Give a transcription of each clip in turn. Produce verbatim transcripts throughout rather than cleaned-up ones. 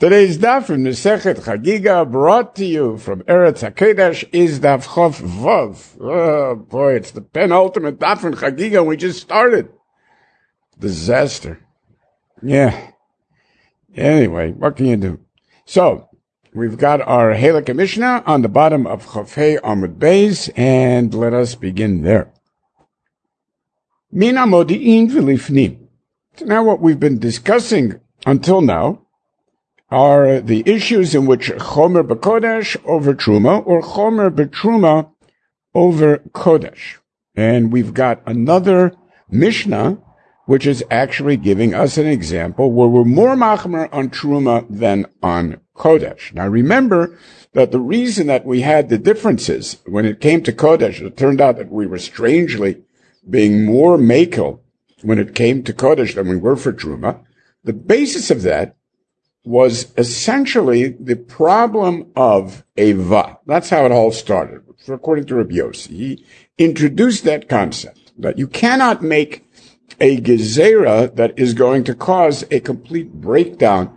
Today's daf from Masechet Chagiga, brought to you from Eretz HaKodesh, is daf Chof Vav. Oh boy, it's the penultimate daf from Chagiga, and we just started. Disaster. Yeah. Anyway, what can you do? So, we've got our Halakha Mishnah on the bottom of Chofei Amud Beis, and let us begin there. Mina Modi'in V'lifnim. So now what we've been discussing until now are the issues in which Chomer b'Kodesh over Truma, or Chomer b'Truma over Kodesh. And we've got another Mishnah, which is actually giving us an example where we're more machmer on Truma than on Kodesh. Now remember that the reason that we had the differences when it came to Kodesh, it turned out that we were strangely being more makel when it came to Kodesh than we were for Truma. The basis of that was essentially the problem of Eva. That's how it all started. According to Rabbi Yossi, he introduced that concept that you cannot make a gezerah that is going to cause a complete breakdown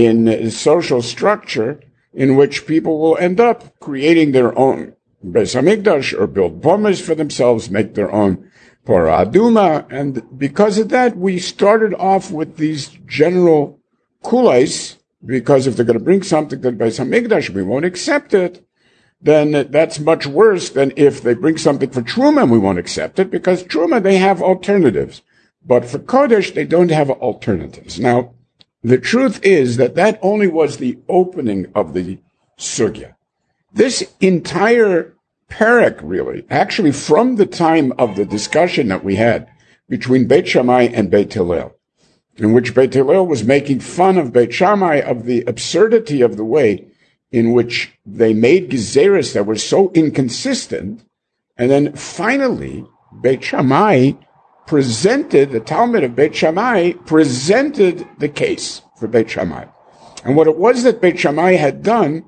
in social structure in which people will end up creating their own Beis Hamikdash or build bombers for themselves, make their own Porah Aduma. And because of that, we started off with these general kulais, because if they're going to bring something to the Beis Hamikdash, we won't accept it, then that's much worse than if they bring something for Truma and we won't accept it, because Truma, they have alternatives. But for Kodesh, they don't have alternatives. Now, the truth is that that only was the opening of the sugya. This entire parak, really, actually from the time of the discussion that we had between Beit Shammai and Beit Hillel, in which Beit Hillel was making fun of Beit Shammai of the absurdity of the way in which they made gezeras that were so inconsistent, and then finally Beit Shammai presented, the Talmud of Beit Shammai presented the case for Beit Shammai. And what it was that Beit Shammai had done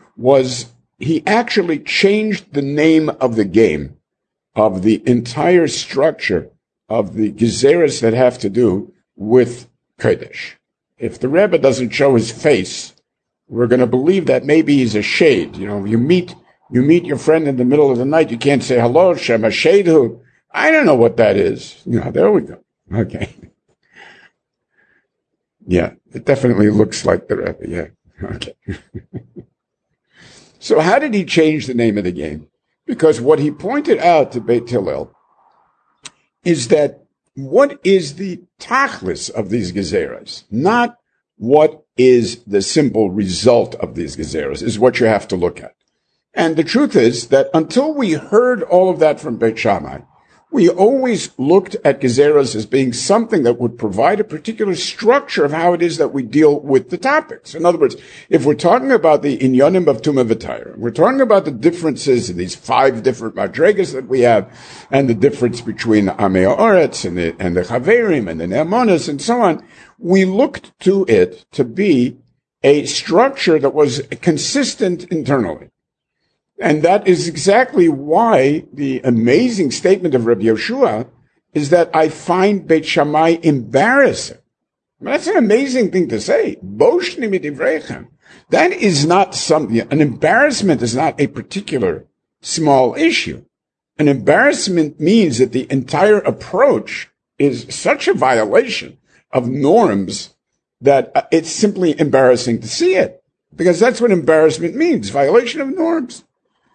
was he actually changed the name of the game, of the entire structure of the gezeras that have to do with Kodesh. If the Rebbe doesn't show his face, we're going to believe that maybe he's a shade. You know, you meet you meet your friend in the middle of the night, you can't say hello, Shema Shadehu. I don't know what that is. You know, there we go. Okay. Yeah, it definitely looks like the Rebbe. Yeah. Okay. So how did he change the name of the game? Because what he pointed out to Beit Hillel is that what is the tachlis of these gezeras, not what is the simple result of these gezeras, is what you have to look at. And the truth is that until we heard all of that from Beit Shammai, we always looked at gezeras as being something that would provide a particular structure of how it is that we deal with the topics. In other words, if we're talking about the inyanim of Tumah V'Tayra, we're talking about the differences in these five different madregas that we have, and the difference between the Amei Haaretz and the, and the Chaverim and the Ne'amonis and so on, we looked to it to be a structure that was consistent internally. And that is exactly why the amazing statement of Rabbi Yoshua is that I find Beit Shammai embarrassing. That's an amazing thing to say. Boshni midivrechem. That is not something, an embarrassment is not a particular small issue. An embarrassment means that the entire approach is such a violation of norms that it's simply embarrassing to see it. Because that's what embarrassment means, violation of norms.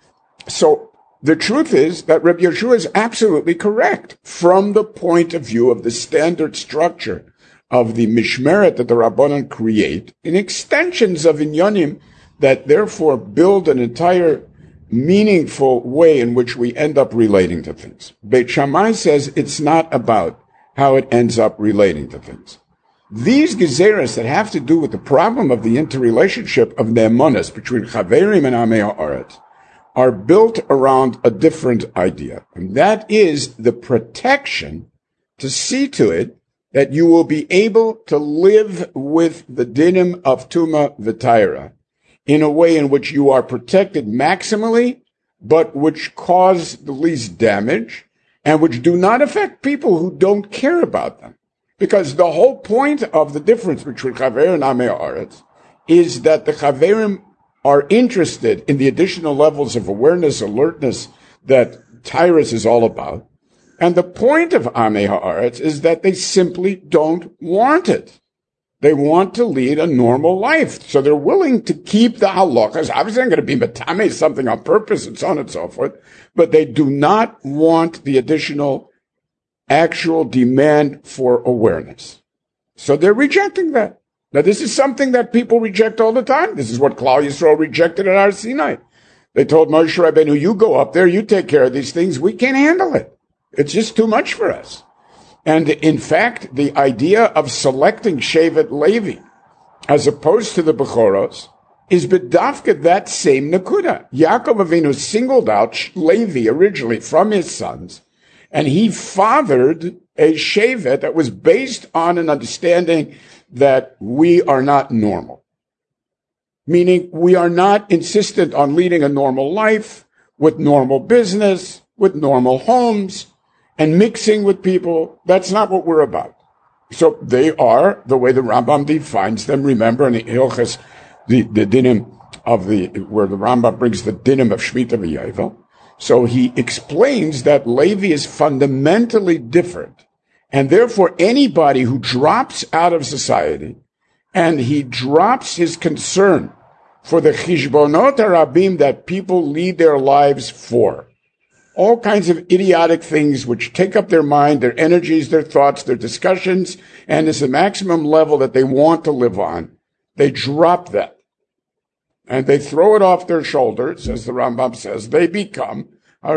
So the truth is that Rabbi Yoshua is absolutely correct from the point of view of the standard structure of the mishmeret that the Rabbanan create in extensions of inyanim that therefore build an entire meaningful way in which we end up relating to things. Beit Shammai says it's not about how it ends up relating to things. These gezeras that have to do with the problem of the interrelationship of ne'amonos between Chaverim and Amei Haaretz are built around a different idea. And that is the protection to see to it that you will be able to live with the dinim of Tumah V'Tayra in a way in which you are protected maximally, but which cause the least damage and which do not affect people who don't care about them. Because the whole point of the difference between Chaver and Amei Haaretz is that the Chaverim are interested in the additional levels of awareness, alertness that Tyrus is all about. And the point of Amei Haaretz is that they simply don't want it. They want to lead a normal life. So they're willing to keep the halachas. Obviously, I'm going to be metame something on purpose and so on and so forth. But they do not want the additional actual demand for awareness. So they're rejecting that. Now, this is something that people reject all the time. This is what Klal Yisrael rejected at Har Sinai. They told Moshe Rabbeinu, you go up there, you take care of these things. We can't handle it. It's just too much for us. And in fact, the idea of selecting Shevet Levi as opposed to the Bechoros is bedafka that same Nakuda. Yaakov Avinu singled out Levi originally from his sons, and he fathered a Shevet that was based on an understanding that we are not normal. Meaning we are not insistent on leading a normal life with normal business, with normal homes, and mixing with people. That's not what we're about. So they are, the way the Rambam defines them, remember in the Hilchos, the, the dinim of the, where the Rambam brings the dinim of Shemitah v'Yovel. So he explains that Levi is fundamentally different. And therefore anybody who drops out of society and he drops his concern for the chishbonot harabim that people lead their lives for, all kinds of idiotic things which take up their mind, their energies, their thoughts, their discussions, and is the maximum level that they want to live on. They drop that. And they throw it off their shoulders, as the Rambam says. They become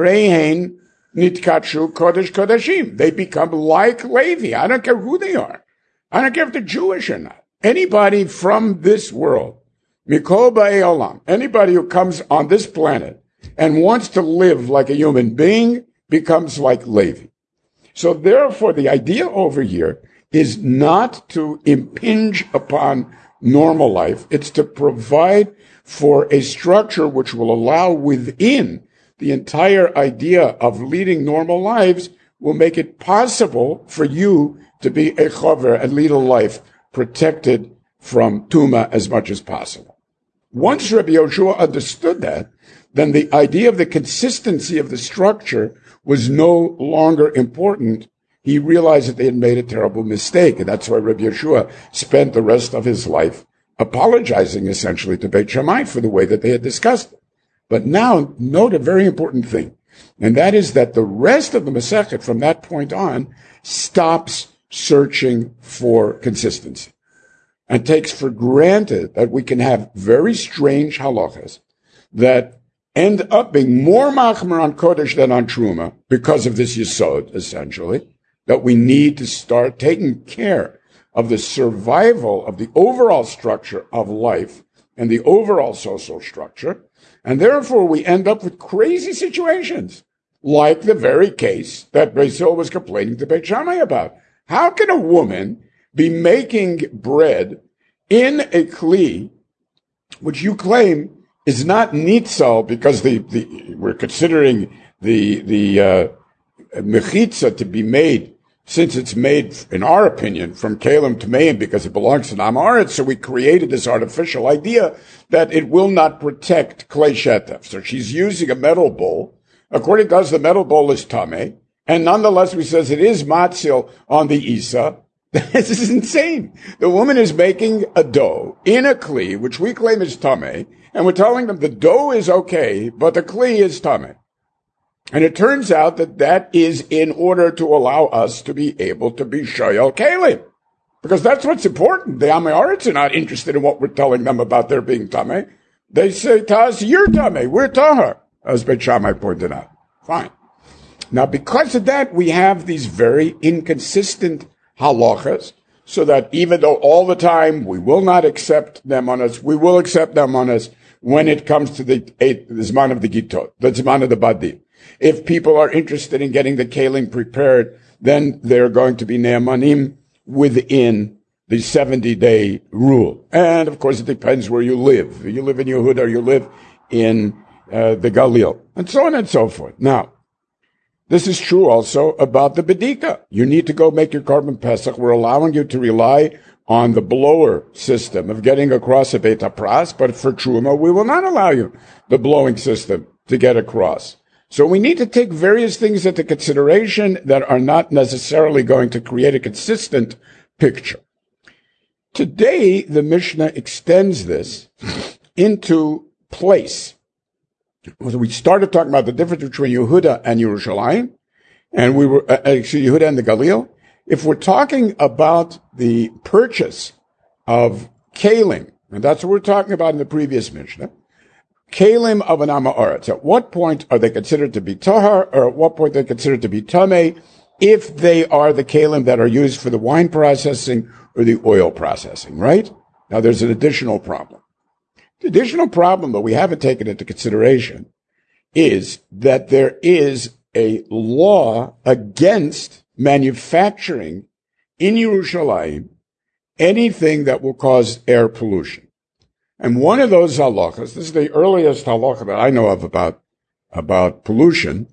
Arein Nitkachu Kodesh Kodashim. They become like Levi. I don't care who they are. I don't care if they're Jewish or not. Anybody from this world, Mikol Ba'ei Olam, anybody who comes on this planet and wants to live like a human being becomes like Levi. So therefore, the idea over here is not to impinge upon normal life. It's to provide for a structure which will allow within the entire idea of leading normal lives will make it possible for you to be a chover and lead a life protected from tuma as much as possible. Once Rabbi Yoshua understood that, then the idea of the consistency of the structure was no longer important. He realized that they had made a terrible mistake, and that's why Rabbi Yoshua spent the rest of his life apologizing essentially to Beit Shammai for the way that they had discussed it. But now, note a very important thing, and that is that the rest of the Masechet from that point on stops searching for consistency and takes for granted that we can have very strange halachas that end up being more machmer on Kodesh than on Truma because of this Yesod, essentially, that we need to start taking care of the survival of the overall structure of life and the overall social structure, and therefore we end up with crazy situations, like the very case that Basil was complaining to Beit Shammai about. How can a woman be making bread in a kli, which you claim is not nitzal because the, the we're considering the the uh, mechitza to be made, since it's made, in our opinion, from kalim to meim because it belongs to Am Haaretz, so we created this artificial idea that it will not protect klei shetef. So she's using a metal bowl. According to us, the metal bowl is tameh, and nonetheless, we says it is matzil on the isa. This is insane. The woman is making a dough in a kli, which we claim is tameh, and we're telling them the dough is okay, but the kli is tameh. And it turns out that that is in order to allow us to be able to be shoyal kelim. Because that's what's important. The Am Haaretz are not interested in what we're telling them about their being tameh. They say to us, you're tameh, we're tahar, as Beit Shammai pointed out. Fine. Now, because of that, we have these very inconsistent halachas, so that even though all the time we will not accept them on us, we will accept them on us when it comes to the, eight, the Zman of the Gitot, the Zman of the Badim. If people are interested in getting the kelim prepared, then they're going to be ne'emanim within the seventy-day rule. And, of course, it depends where you live. You live in Yehuda or you live in uh, the Galil, and so on and so forth. Now, this is true also about the Bedika. You need to go make your Korban Pesach. We're allowing you to rely on the blower system of getting across a Beit HaPras, but for Truma, we will not allow you the blowing system to get across. So we need to take various things into consideration that are not necessarily going to create a consistent picture. Today, the Mishnah extends this into place. We started talking about the difference between Yehuda and Yerushalayim, and we were, uh, actually, Yehuda and the Galil. If we're talking about the purchase of kalim, and that's what we're talking about in the previous Mishnah, kalim of an Amaretz, at what point are they considered to be tahar, or at what point they're considered to be tameh, if they are the kalim that are used for the wine processing or the oil processing, right? Now there's an additional problem. The additional problem that we haven't taken into consideration is that there is a law against manufacturing in Yerushalayim anything that will cause air pollution. And one of those halachas, this is the earliest halacha that I know of about, about pollution.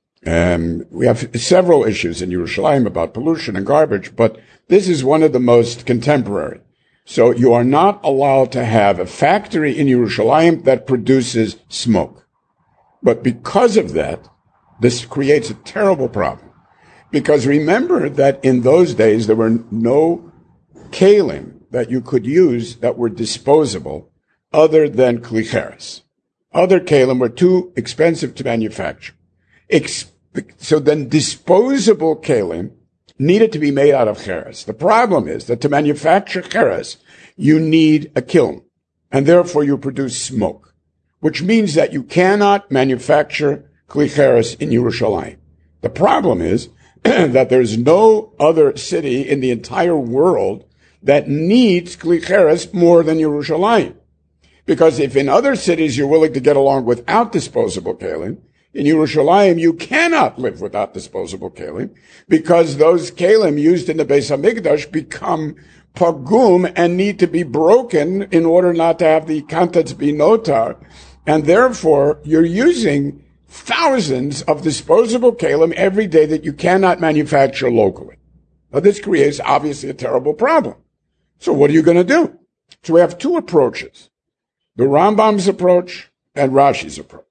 And we have several issues in Yerushalayim about pollution and garbage, but this is one of the most contemporary. So you are not allowed to have a factory in Yerushalayim that produces smoke. But because of that, this creates a terrible problem. Because remember that in those days, there were no kalim that you could use that were disposable other than klicheres. Other kalim were too expensive to manufacture. Ex- so then disposable kalim needed to be made out of cheres. The problem is that to manufacture cheres, you need a kiln, and therefore you produce smoke, which means that you cannot manufacture klicheres in Yerushalayim. The problem is that there's no other city in the entire world that needs klicheres more than Yerushalayim. Because if in other cities you're willing to get along without disposable kalim, in Yerushalayim you cannot live without disposable kalim, because those kalim used in the Beis HaMikdash become pagum and need to be broken in order not to have the contents be notar. And therefore, you're using thousands of disposable kalim every day that you cannot manufacture locally. Now, this creates obviously a terrible problem. So what are you going to do? So we have two approaches, the Rambam's approach and Rashi's approach.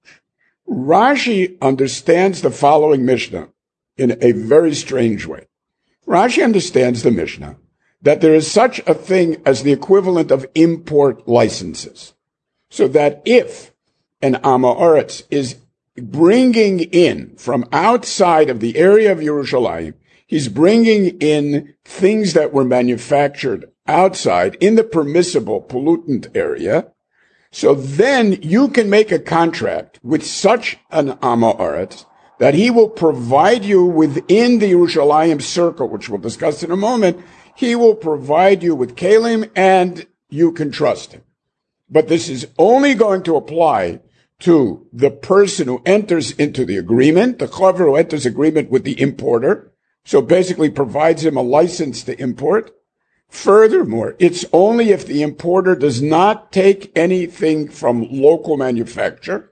Rashi understands the following Mishnah in a very strange way. Rashi understands the Mishnah that there is such a thing as the equivalent of import licenses. So that if an Amaretz is bringing in from outside of the area of Yerushalayim, he's bringing in things that were manufactured outside in the permissible pollutant area. So then you can make a contract with such an Amaretz that he will provide you within the Yerushalayim circle, which we'll discuss in a moment. He will provide you with kalim and you can trust him. But this is only going to apply to the person who enters into the agreement, the chaver who enters agreement with the importer, so basically provides him a license to import. Furthermore, it's only if the importer does not take anything from local manufacture.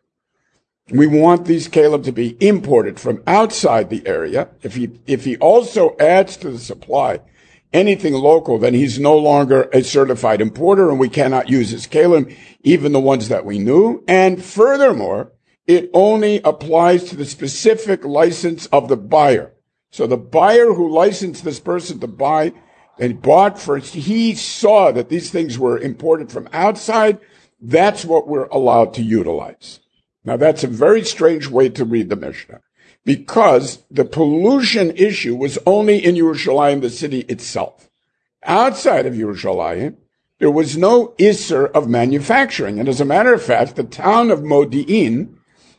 We want these kalim to be imported from outside the area. If he, if he also adds to the supply anything local, then he's no longer a certified importer and we cannot use his kalim, even the ones that we knew. And furthermore, it only applies to the specific license of the buyer. So the buyer who licensed this person to buy and bought first, he saw that these things were imported from outside. That's what we're allowed to utilize. Now that's a very strange way to read the Mishnah, because the pollution issue was only in Yerushalayim, the city itself. Outside of Yerushalayim, there was no isser of manufacturing. And as a matter of fact, the town of Modi'in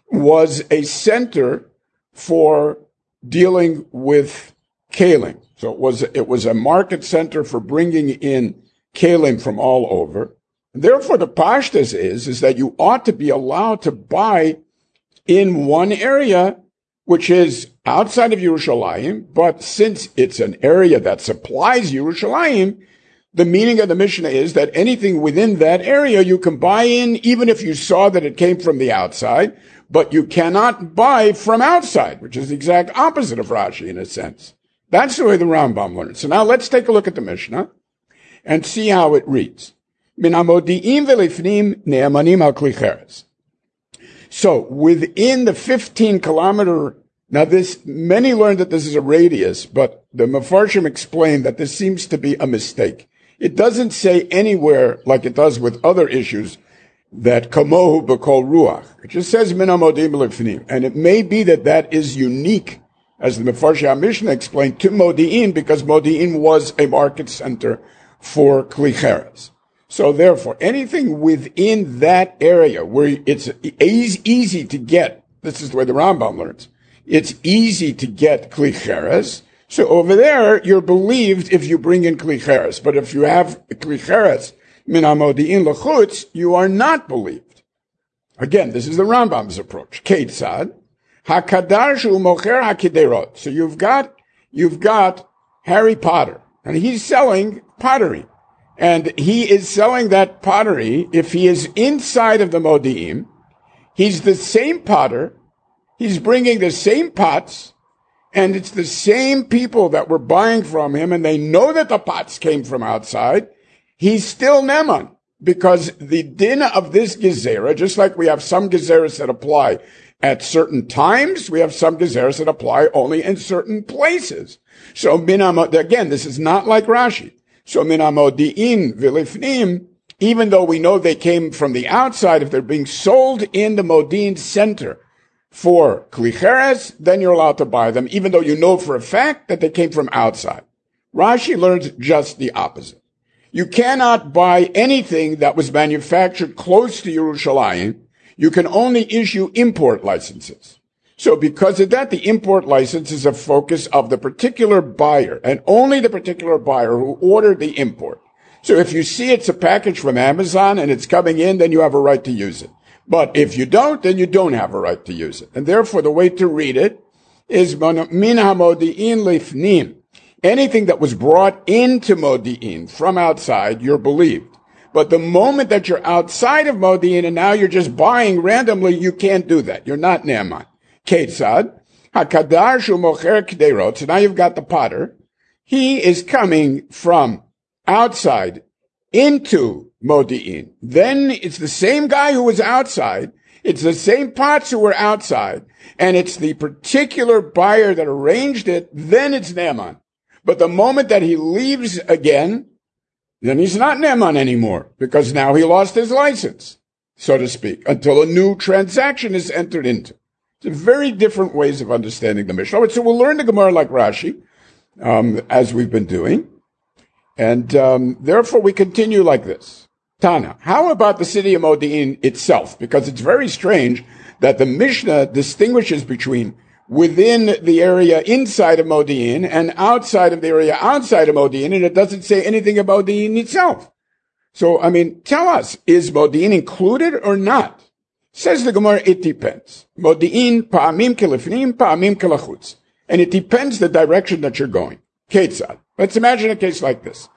was a center for dealing with kalim. So it was, it was a market center for bringing in kalim from all over. And therefore, the pashtus is, is that you ought to be allowed to buy in one area, which is outside of Yerushalayim, but since it's an area that supplies Yerushalayim, the meaning of the Mishnah is that anything within that area you can buy in, even if you saw that it came from the outside, but you cannot buy from outside, which is the exact opposite of Rashi in a sense. That's the way the Rambam learns. So now let's take a look at the Mishnah. and see how it reads. Min hamodi'im velifnim ne'amanim al kli cheres. So within the fifteen kilometer, now this, many learned that this is a radius, but the Mefarshim explained that this seems to be a mistake. It doesn't say anywhere, like it does with other issues, that kamohu b'kol ruach. It just says min hamodim velifnim. And it may be that that is unique, as the Mefarshim Mishnah explained, to Modi'in, because Modi'in was a market center for Kli Cheres. So therefore, anything within that area where it's easy to get, this is the way the Rambam learns, it's easy to get Kli Cheres. So over there, you're believed if you bring in Kli Cheres. But if you have Kli Cheres, min hamodi'in l'chutz, you are not believed. Again, this is the Rambam's approach. Keitzad, hakadar shu mocher hakiderot. So you've got, you've got Harry Potter, and he's selling pottery. And he is selling that pottery. If he is inside of the Modi'im, he's the same potter, he's bringing the same pots, and it's the same people that were buying from him, and they know that the pots came from outside. He's still Neman, because the din of this gezerah, just like we have some gezerahs that apply at certain times, we have some gezerahs that apply only in certain places. So, again, this is not like Rashi. So min hamodi'in v'lifnim, even though we know they came from the outside, if they're being sold in the Modin center for Kli Cheres, then you're allowed to buy them, even though you know for a fact that they came from outside. Rashi learns just the opposite. You cannot buy anything that was manufactured close to Yerushalayim. You can only issue import licenses. So because of that, the import license is a focus of the particular buyer, and only the particular buyer who ordered the import. So if you see it's a package from Amazon and it's coming in, then you have a right to use it. But if you don't, then you don't have a right to use it. And therefore, the way to read it is min hamodi'in lifnim. Anything that was brought into Modi'in from outside, you're believed. But the moment that you're outside of Modi'in and now you're just buying randomly, you can't do that. You're not Ne'eman. Ketzad, hakadar shu mocher kderot. So now you've got the potter. He is coming from outside into Modi'in. Then it's the same guy who was outside. It's the same pots who were outside. And it's the particular buyer that arranged it. Then it's Ne'eman. But the moment that he leaves again, then he's not Ne'eman anymore, because now he lost his license, so to speak, until a new transaction is entered into. It's very different ways of understanding the Mishnah. So we'll learn the Gemara like Rashi, um, as we've been doing. And um, therefore we continue like this. Tana, how about the city of Modi'in itself? Because it's very strange that the Mishnah distinguishes between within the area inside of Modi'in and outside of the area outside of Modi'in, and it doesn't say anything about Modi'in itself. So, I mean, tell us, is Modi'in included or not? Says the Gemara, it depends. Modi'in pa'amim kelifnim, pa'amim kelachutz. And it depends the direction that you're going. Ketzad. Let's imagine a case like this.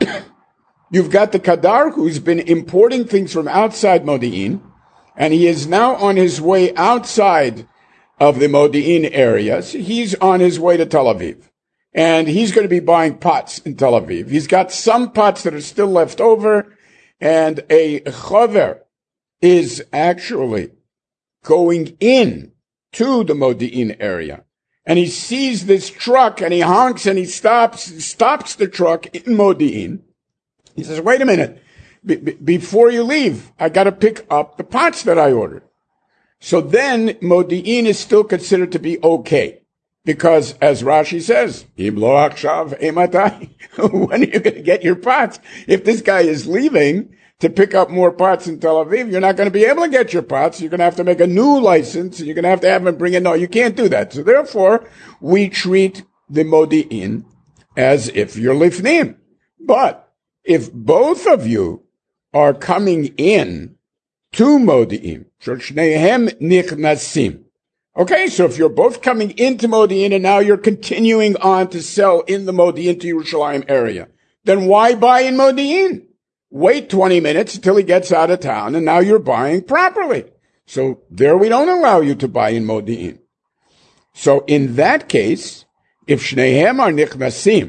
You've got the Kadar who's been importing things from outside Modi'in, and he is now on his way outside of the Modi'in area. So he's on his way to Tel Aviv. And he's going to be buying pots in Tel Aviv. He's got some pots that are still left over, and a chover is actually going in to the Modi'in area. And he sees this truck, and he honks, and he stops, stops the truck in Modi'in. He says, wait a minute, be- be- before you leave, I got to pick up the pots that I ordered. So then Modi'in is still considered to be okay. Because, as Rashi says, Im lo achshav ematai. When are you going to get your pots? If this guy is leaving to pick up more pots in Tel Aviv, you're not going to be able to get your pots. You're going to have to make a new license. You're going to have to have him bring in. No, you can't do that. So therefore, we treat the Modi'in as if you're lifnim. But if both of you are coming in to Modi'in, shnehem nichnasim. Okay, so if you're both coming into Modi'in and now you're continuing on to sell in the Modi'in to Yerushalayim area, then why buy in Modi'in? Wait twenty minutes until he gets out of town, and now you're buying properly. So there we don't allow you to buy in Modi'in. So in that case, if shnehem are nichnasim,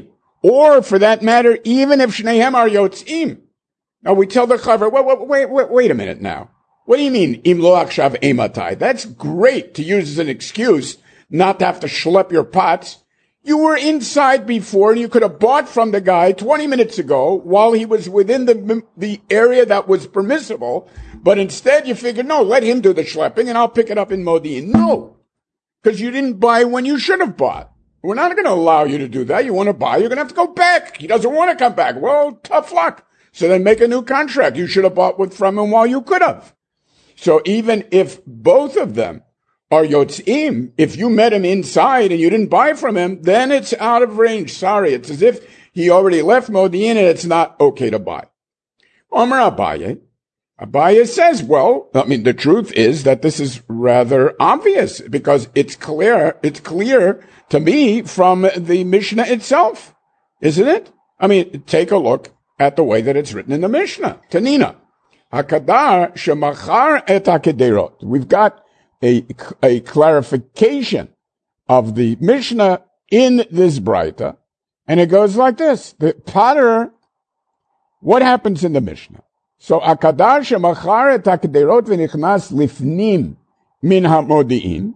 or for that matter, even if Shnehem are Yotzim. Now we tell the Chaver, wait, wait, wait, wait, wait a minute now. What do you mean, Im lo akshav ematai? That's great to use as an excuse not to have to schlep your pots. You were inside before and you could have bought from the guy twenty minutes ago while he was within the, the area that was permissible. But instead you figured, no, let him do the schlepping and I'll pick it up in Modi'in. No, because you didn't buy when you should have bought. We're not going to allow you to do that. You want to buy, you're going to have to go back. He doesn't want to come back. Well, tough luck. So then make a new contract. You should have bought with from him while you could have. So even if both of them are Yotzim, if you met him inside and you didn't buy from him, then it's out of range. Sorry, it's as if he already left Modi'in and it's not okay to buy. Omer Abaye. Abaye says, well, I mean, the truth is that this is rather obvious because it's clear, it's clear to me from the Mishnah itself, isn't it? I mean, take a look at the way that it's written in the Mishnah. Tanina. Hakadar shemachar et hakederot. We've got a, a clarification of the Mishnah in this Braita, and it goes like this. The Potter, what happens in the Mishnah? So, Hakadar shemachar et hakederot v'nichnas lifnim min ha'modi'in.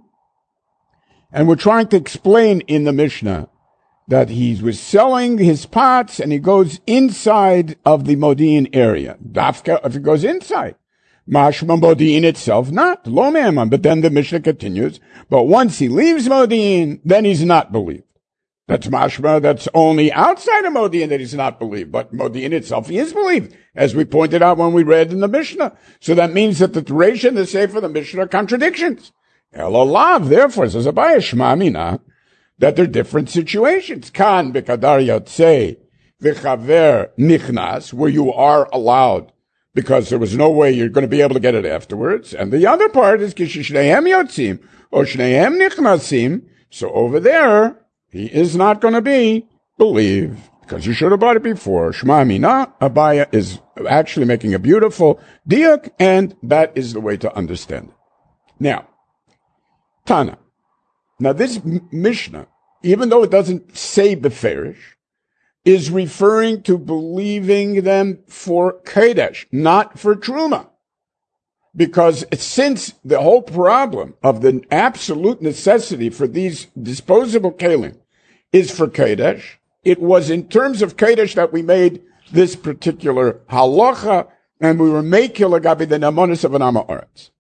And we're trying to explain in the Mishnah that he was selling his pots and he goes inside of the Modi'in area. Dafka, if he goes inside. Mashma Modi'in itself, not. Lo me'eman. But then the Mishnah continues. But once he leaves Modi'in, then he's not believed. That's mashma, that's only outside of Modi'in that he's not believed. But Modi'in itself, he is believed, as we pointed out when we read in the Mishnah. So that means that the Reish and the Sefer of the Mishnah are contradictions. Elolav, therefore, says Abaye Shma Mina, that they're different situations. Kan bekadar yotzei v'chaver nichnas, where you are allowed because there was no way you're going to be able to get it afterwards. And the other part is kishishnehem yotzim or shnehem nichnasim. So over there, he is not going to be believed because you should have bought it before. Shma Mina, Abaye is actually making a beautiful diuk, and that is the way to understand it. Now, Tana. Now this Mishnah, even though it doesn't say Beferish, is referring to believing them for Kodesh, not for Truma. Because since the whole problem of the absolute necessity for these disposable kelim is for Kodesh, it was in terms of Kodesh that we made this particular halacha, and we were making lagabi the namonis of an Amoritz.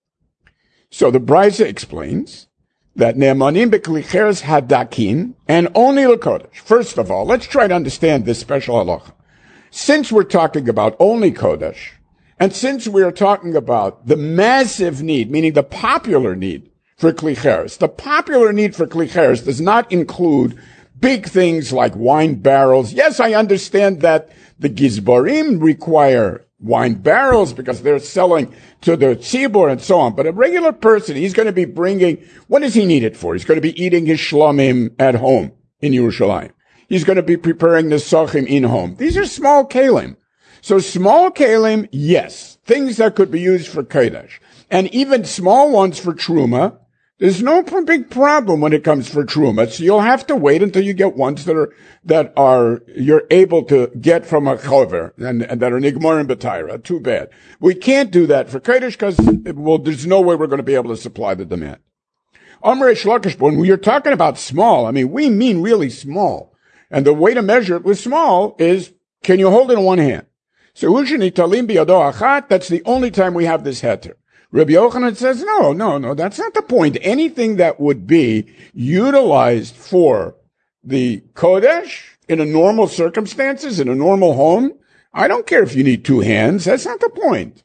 So the Brisa explains that ne'emanim beklicheres hadakim, and only l'kodesh. First of all, let's try to understand this special halacha. Since we're talking about only kodesh, and since we are talking about the massive need, meaning the popular need for klicheres, the popular need for klicheres does not include big things like wine barrels. Yes, I understand that the gizbarim require wine barrels because they're selling to the tzibur and so on. But a regular person, he's going to be bringing, what does he need it for? He's going to be eating his shlomim at home in Yerushalayim. He's going to be preparing the sochim in home. These are small kalim. So small kalim, yes, things that could be used for kodesh. And even small ones for truma. There's no big problem when it comes for truma. So you'll have to wait until you get ones that are, that are, you're able to get from a chover and, and that are nigmar and b'tayra. Too bad. We can't do that for kodesh because, well, there's no way we're going to be able to supply the demand. Amrei Shlakish, when we are talking about small, I mean, we mean really small. And the way to measure it with small is, can you hold it in one hand? So, ushini talim biyado achat, that's the only time we have this heter. Rabbi Yochanan says, no, no, no, that's not the point. Anything that would be utilized for the Kodesh in a normal circumstances, in a normal home, I don't care if you need two hands. That's not the point.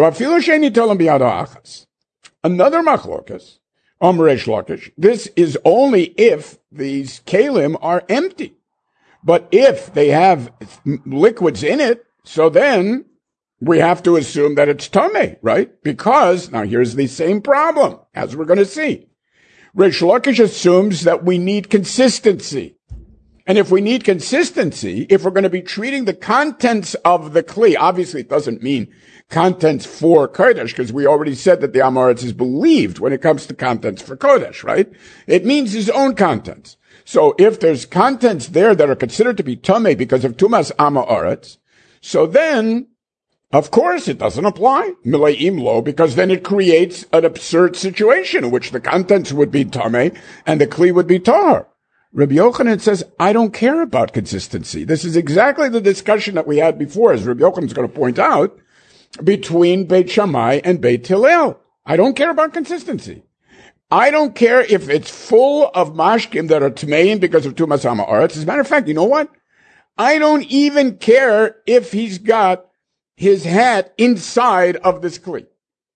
Another machlokas, Amrei Shlakish, this is only if these kalim are empty. But if they have liquids in it, so then we have to assume that it's tameh, right? Because, now here's the same problem, as we're going to see. Reish Lakish assumes that we need consistency. And if we need consistency, if we're going to be treating the contents of the kli, obviously it doesn't mean contents for Kodesh, because we already said that the Amoritz is believed when it comes to contents for Kodesh, right? It means his own contents. So if there's contents there that are considered to be tamei because of tumas amaretz, so then, of course, it doesn't apply mileim lo, because then it creates an absurd situation in which the contents would be tamei and the kli would be tahor. Rabbi Yochanan says, I don't care about consistency. This is exactly the discussion that we had before, as Rabbi Yochanan is going to point out, between Beit Shammai and Beit Hillel. I don't care about consistency. I don't care if it's full of mashkim that are tmeim because of tumas ha'ma'aretz. As a matter of fact, you know what? I don't even care if he's got his hat inside of this kli.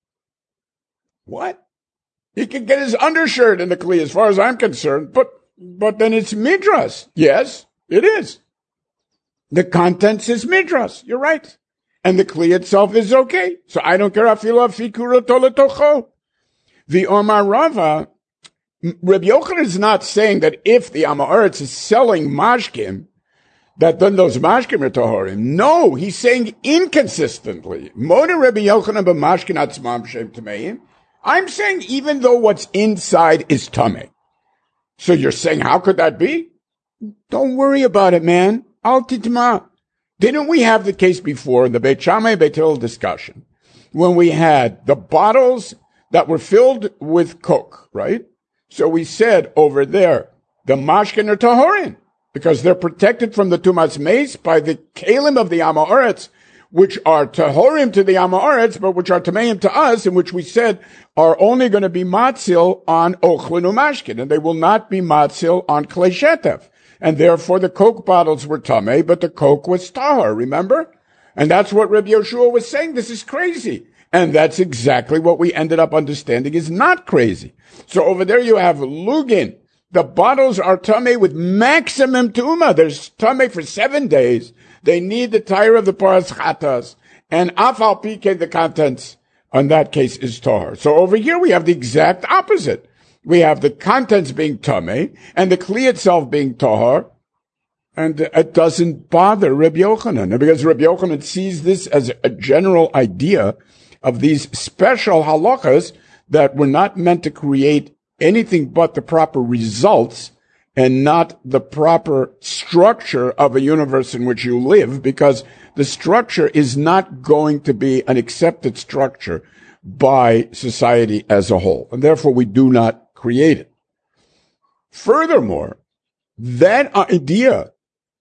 What? He can get his undershirt in the kli as far as I'm concerned, but But then it's midras. Yes, it is. The contents is midras. You're right. And the kli itself is okay. So I don't care afilu afikuro toletocho. The Omar Rava, Rabbi Yochanan is not saying that if the Amaretz is selling mashkim, that then those mashkim are tahorim. No, he's saying inconsistently. Moda Rabbi Yochanan b'mashkin atzmam shem tameim. I'm saying even though what's inside is tamei. So you're saying, how could that be? Don't worry about it, man. Al titma. Didn't we have the case before in the Beit Shammai Beit Hillel discussion when we had the bottles that were filled with Coke, right? So we said over there, the mashkin are tahorin because they're protected from the tumas meis by the kalim of the Amaretz, which are tahorim to the Amaretz, but which are tameim to us, and which we said are only going to be matzil on ochlin umashkin, and they will not be matzil on klei shetev. And therefore the Coke bottles were tamei, but the Coke was tahor, remember? And that's what Rabbi Yoshua was saying. This is crazy. And that's exactly what we ended up understanding is not crazy. So over there you have Lugin. The bottles are tamei with maximum tuma. There's tamei for seven days. They need the tire of the paras chatas, and afal pike the contents in that case is tahor. So over here we have the exact opposite. We have the contents being tamei and the kli itself being tahor, and it doesn't bother Rabbi Yochanan because Rabbi Yochanan sees this as a general idea of these special halachas that were not meant to create anything but the proper results and not the proper structure of a universe in which you live, because the structure is not going to be an accepted structure by society as a whole. And therefore, we do not create it. Furthermore, that idea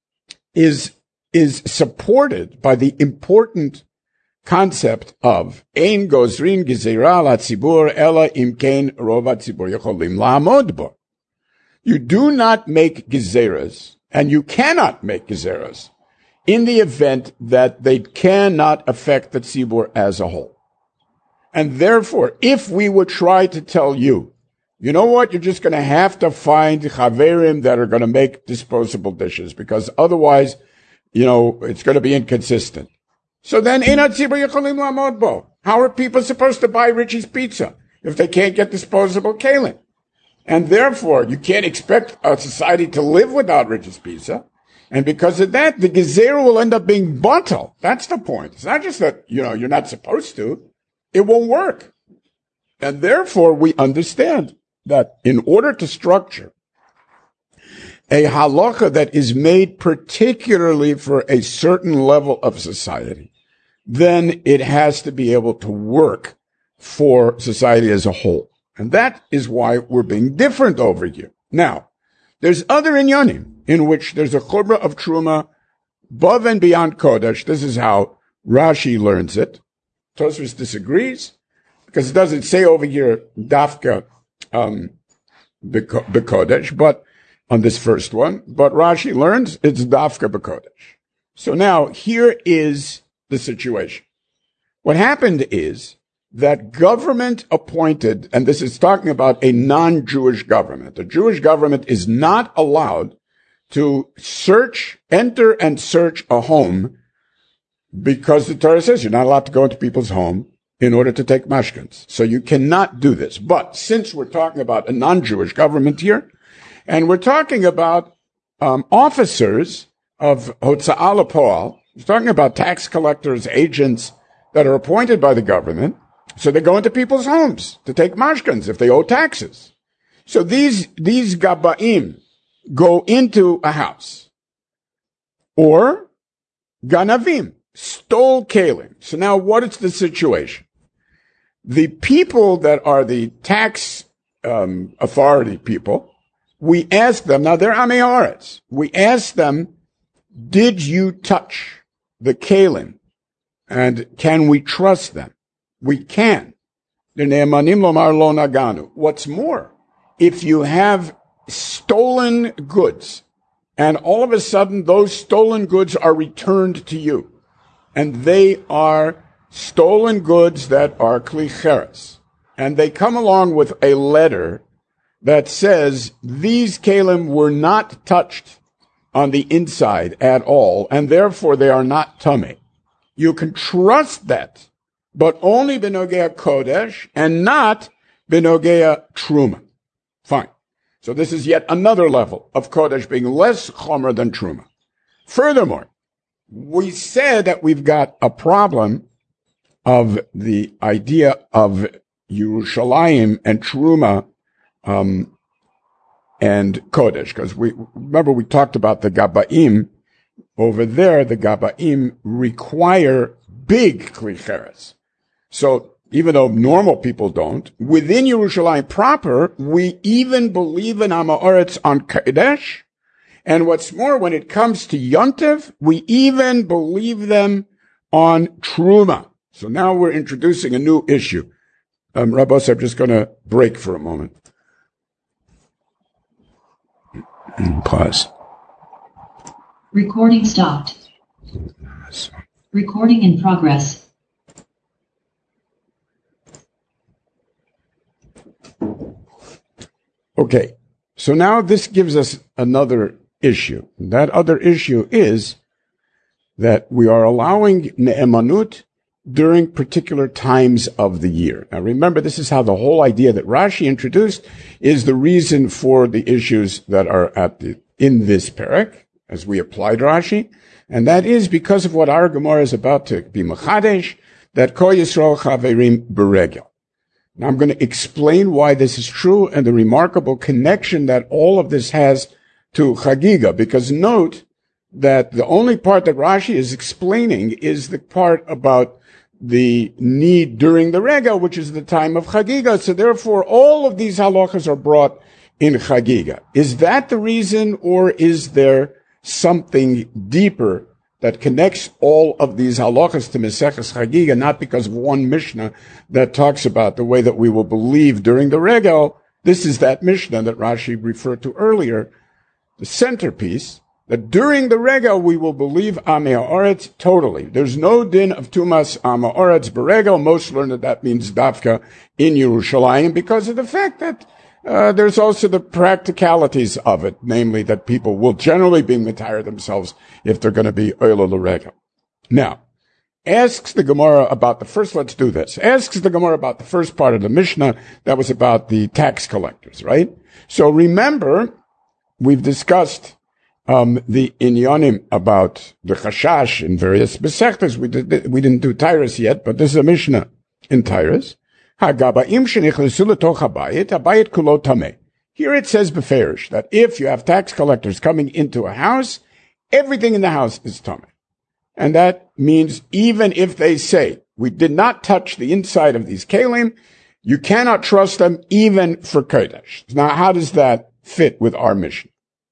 is, is supported by the important concept of Ein Gozrin Gezerah LaTzibur Ela Imkein Rov HaTzibur Yecholim La'amod Bo. You do not make gezeras, and you cannot make gezeras, in the event that they cannot affect the tzibur as a whole. And therefore, if we would try to tell you, you know what, you're just going to have to find chaverim that are going to make disposable dishes, because otherwise, you know, it's going to be inconsistent. So then, how are people supposed to buy Richie's Pizza if they can't get disposable kalim? And therefore, you can't expect a society to live without Richie's Pizza. And because of that, the gezerah will end up being batal. That's the point. It's not just that, you know, you're not supposed to. It won't work. And therefore, we understand that in order to structure a halacha that is made particularly for a certain level of society, then it has to be able to work for society as a whole. And that is why we're being different over here. Now, there's other inyanim in which there's a chumrah of truma above and beyond kodesh. This is how Rashi learns it. Tosfos disagrees because it doesn't say over here dafka um, b'kodesh, but on this first one. But Rashi learns it's dafka b'kodesh. So now here is the situation. What happened is that government appointed, and this is talking about a non-Jewish government. A Jewish government is not allowed to search, enter and search a home because the Torah says you're not allowed to go into people's home in order to take mashkins. So you cannot do this. But since we're talking about a non-Jewish government here, and we're talking about um, officers of Hotza'ah L'Po'al, we're talking about tax collectors, agents that are appointed by the government, so they go into people's homes to take mashkins if they owe taxes. So these, these gabaim, go into a house. Or ganavim, stole kelim. So now what is the situation? The people that are the tax um, authority people, we ask them, now they're Amei Haaretz, we ask them, did you touch the kelim? And can we trust them? We can. What's more, if you have stolen goods, and all of a sudden those stolen goods are returned to you, and they are stolen goods that are klicheres, and they come along with a letter that says these kelim were not touched on the inside at all, and therefore they are not tamei. You can trust that, but only benogea kodesh and not benogea truma. Fine. So this is yet another level of kodesh being less chomer than truma. Furthermore, we said that we've got a problem of the idea of Yerushalayim and truma um, and kodesh, because we remember we talked about the Gabaim. Over there, the Gabaim require big klicheres. So even though normal people don't, within Yerushalayim proper, we even believe in Amei Haaretz on Kodesh. And what's more, when it comes to Yontiv, we even believe them on Truma. So now we're introducing a new issue. Um, Rabbos, I'm just going to break for a moment. Pause. Recording stopped. Recording in progress. Okay, so now this gives us another issue. That other issue is that we are allowing ne'emanut during particular times of the year. Now remember, this is how the whole idea that Rashi introduced is the reason for the issues that are at the in this parak, as we applied Rashi, and that is because of what our Gemara is about to be Mechadesh, that Kol Yisrael Chaverim Beregel. Now I'm going to explain why this is true and the remarkable connection that all of this has to Chagiga, because note that the only part that Rashi is explaining is the part about the need during the Regel, which is the time of Chagiga. So therefore, all of these halachas are brought in Chagiga. Is that the reason, or is there something deeper that connects all of these halachas to Maseches Chagiga, not because of one Mishnah that talks about the way that we will believe during the Regel? This is that Mishnah that Rashi referred to earlier, the centerpiece, that during the Regel we will believe Amei Haaretz totally. There's no din of Tumas Amei Haaretz Beregel. Most learn that that means Dafka in Yerushalayim because of the fact that Uh, there's also the practicalities of it, namely that people will generally be mitayr themselves if they're going to be oila l'regel. Now, asks the Gemara about the first, let's do this, asks the Gemara about the first part of the Mishnah that was about the tax collectors, right? So remember, we've discussed um, the inyanim about the chashash in various besechtas. We, did, we didn't do Tyrus yet, but this is a Mishnah in Tyrus. Here it says beferish that if you have tax collectors coming into a house, everything in the house is tamei. And that means even if they say, we did not touch the inside of these kelim, you cannot trust them even for kodesh. Now, how does that fit with our mission?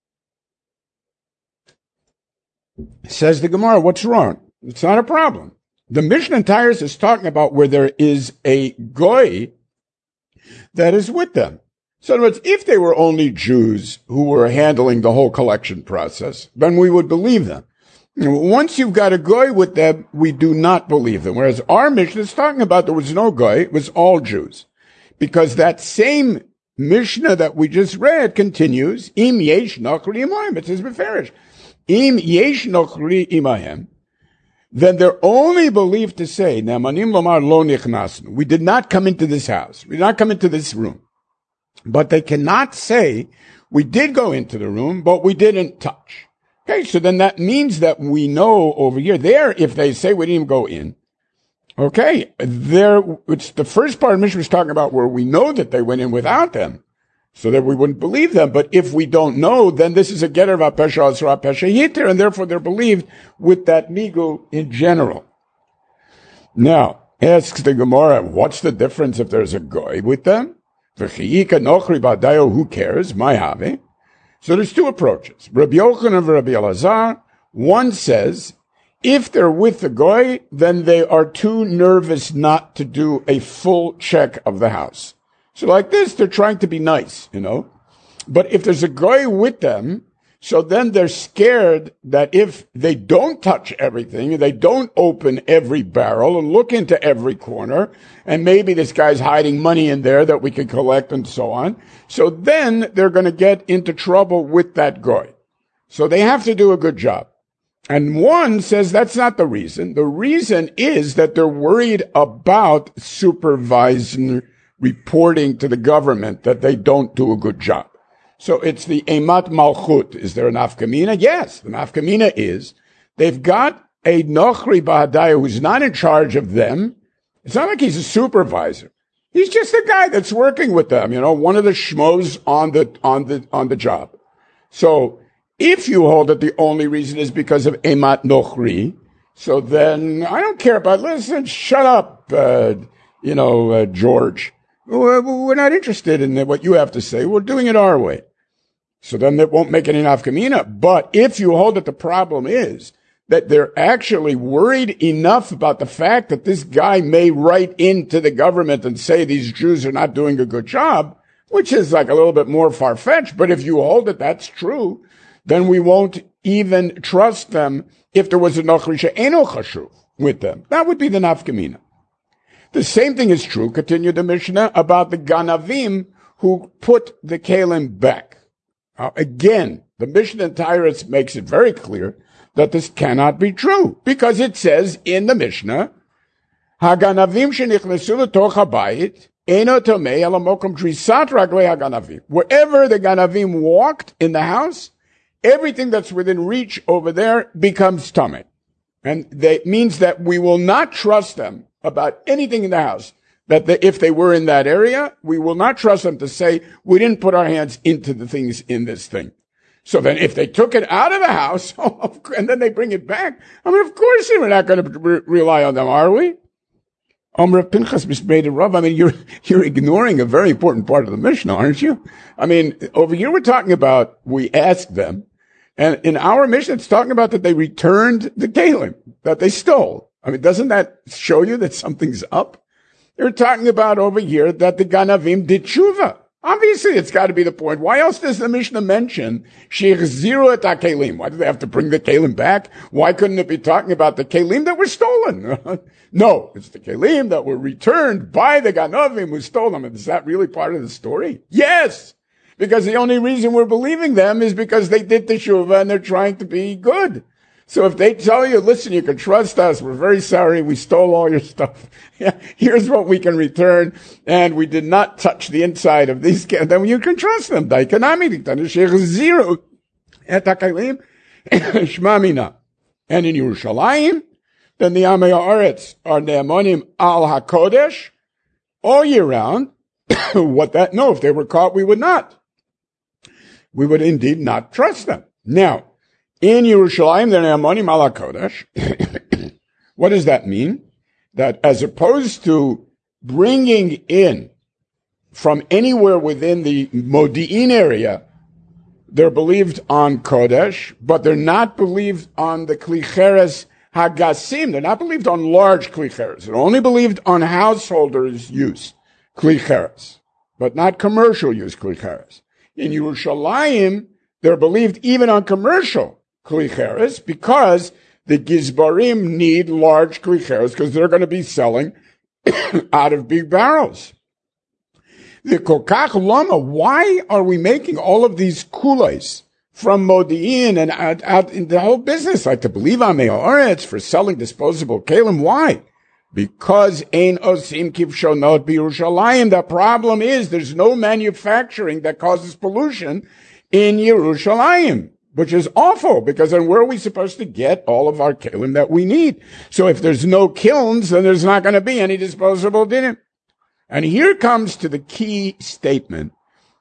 Says the Gemara, what's wrong? It's not a problem. The Mishnah in Tyrus is talking about where there is a goy that is with them. So in other words, if they were only Jews who were handling the whole collection process, then we would believe them. Once you've got a goy with them, we do not believe them. Whereas our Mishnah is talking about there was no goy, it was all Jews. Because that same Mishnah that we just read continues, Im yesh nochri imayim, it says beferish. Im yesh nochri imayim. Then they're only believed to say, Ne'emanim lomar lo nichnasnu. We did not come into this house. We did not come into this room. But they cannot say, we did go into the room, but we didn't touch. Okay, so then that means that we know over here, there, if they say we didn't go in, okay, there, it's the first part of Mishnah was talking about where we know that they went in without them. so that we wouldn't believe them. But if we don't know, then this is a getter v'apesha asra pesha yiter, and therefore they're believed with that migu in general. Now, asks the Gemara, what's the difference if there's a goy with them? V'chiyika nochri b'adayo, who cares? My have. So there's two approaches. Rabbi Yochanan and Rabbi Elazar, one says, if they're with the goy, then they are too nervous not to do a full check of the house. So like this, they're trying to be nice, you know. But if there's a goy with them, so then they're scared that if they don't touch everything, they don't open every barrel and look into every corner, and maybe this guy's hiding money in there that we can collect and so on, so then they're going to get into trouble with that goy. So they have to do a good job. And one says that's not the reason. The reason is that they're worried about supervising, reporting to the government that they don't do a good job. So it's the Emat Malchut. Is there an Nafkamina? Yes, the Nafkamina is they've got a Nochri Bahadaya who's not in charge of them. It's not like he's a supervisor. He's just a guy that's working with them, you know, one of the shmos on the, on the, on the job. So if you hold that the only reason is because of Emat Nochri, so then I don't care about, listen, shut up, uh, you know, uh, George. We're not interested in what you have to say. We're doing it our way. So then that won't make any nafkamina. But if you hold that the problem is that they're actually worried enough about the fact that this guy may write into the government and say these Jews are not doing a good job, which is like a little bit more far-fetched. But if you hold that that's true, then we won't even trust them if there was a nochri she'eno chashuv with them. That would be the nafkamina. The same thing is true, continued the Mishnah, about the Ganavim who put the Kalim back. Now, again, the Mishnah in Tyrus makes it very clear that this cannot be true, because it says in the Mishnah, Haganavim shenichnesu l'toch habayit, eno tomei ela mokom drisat raglei haganavim. Wherever the Ganavim walked in the house, everything that's within reach over there becomes tamei. And that means that we will not trust them about anything in the house, that they, if they were in that area, we will not trust them to say, we didn't put our hands into the things in this thing. So then if they took it out of the house, and then they bring it back, I mean, of course we're not going to re- rely on them, are we? Omer Pinchas Misbeid Rav, I mean, you're, you're ignoring a very important part of the Mishnah, aren't you? I mean, over here we're talking about, we asked them, and in our Mishnah it's talking about that they returned the Kalim, that they stole. I mean, doesn't that show you that something's up? They're talking about over here that the Ganavim did tshuva. Obviously, it's got to be the point. Why else does the Mishnah mention Sheichziru et HaKelim? Why do they have to bring the Kelim back? Why couldn't it be talking about the Kelim that were stolen? No, it's the Kelim that were returned by the Ganavim who stole them. And is that really part of the story? Yes! Because the only reason we're believing them is because they did the tshuva and they're trying to be good. So if they tell you, listen, you can trust us, we're very sorry, we stole all your stuff. Yeah, here's what we can return, and we did not touch the inside of these, then you can trust them. And in Yerushalayim, then the Amei Haaretz are ne'emonim al HaKodesh all year round. What that? No, if they were caught, we would not. We would indeed not trust them. Now, in Yerushalayim, they're ne'emonim al HaKodesh. What does that mean? That as opposed to bringing in from anywhere within the Modi'in area, they're believed on Kodesh, but they're not believed on the Klicheres Hagasim. They're not believed on large Klicheres. They're only believed on householders' use, Klicheres, but not commercial use Klicheres. In Yerushalayim, they're believed even on commercial Klicheres because the Gizbarim need large Klicheres because they're going to be selling out of big barrels. The Kokach Lama, why are we making all of these kules from Modi'in and out, out in the whole business? Like to believe Amei Haaretz for selling disposable kalim. Why? Because Ein Osim Kivshonot B'Yerushalayim. The problem is there's no manufacturing that causes pollution in Yerushalayim, which is awful, because then where are we supposed to get all of our kalim that we need? So if there's no kilns, then there's not going to be any disposable dinim. And here comes to the key statement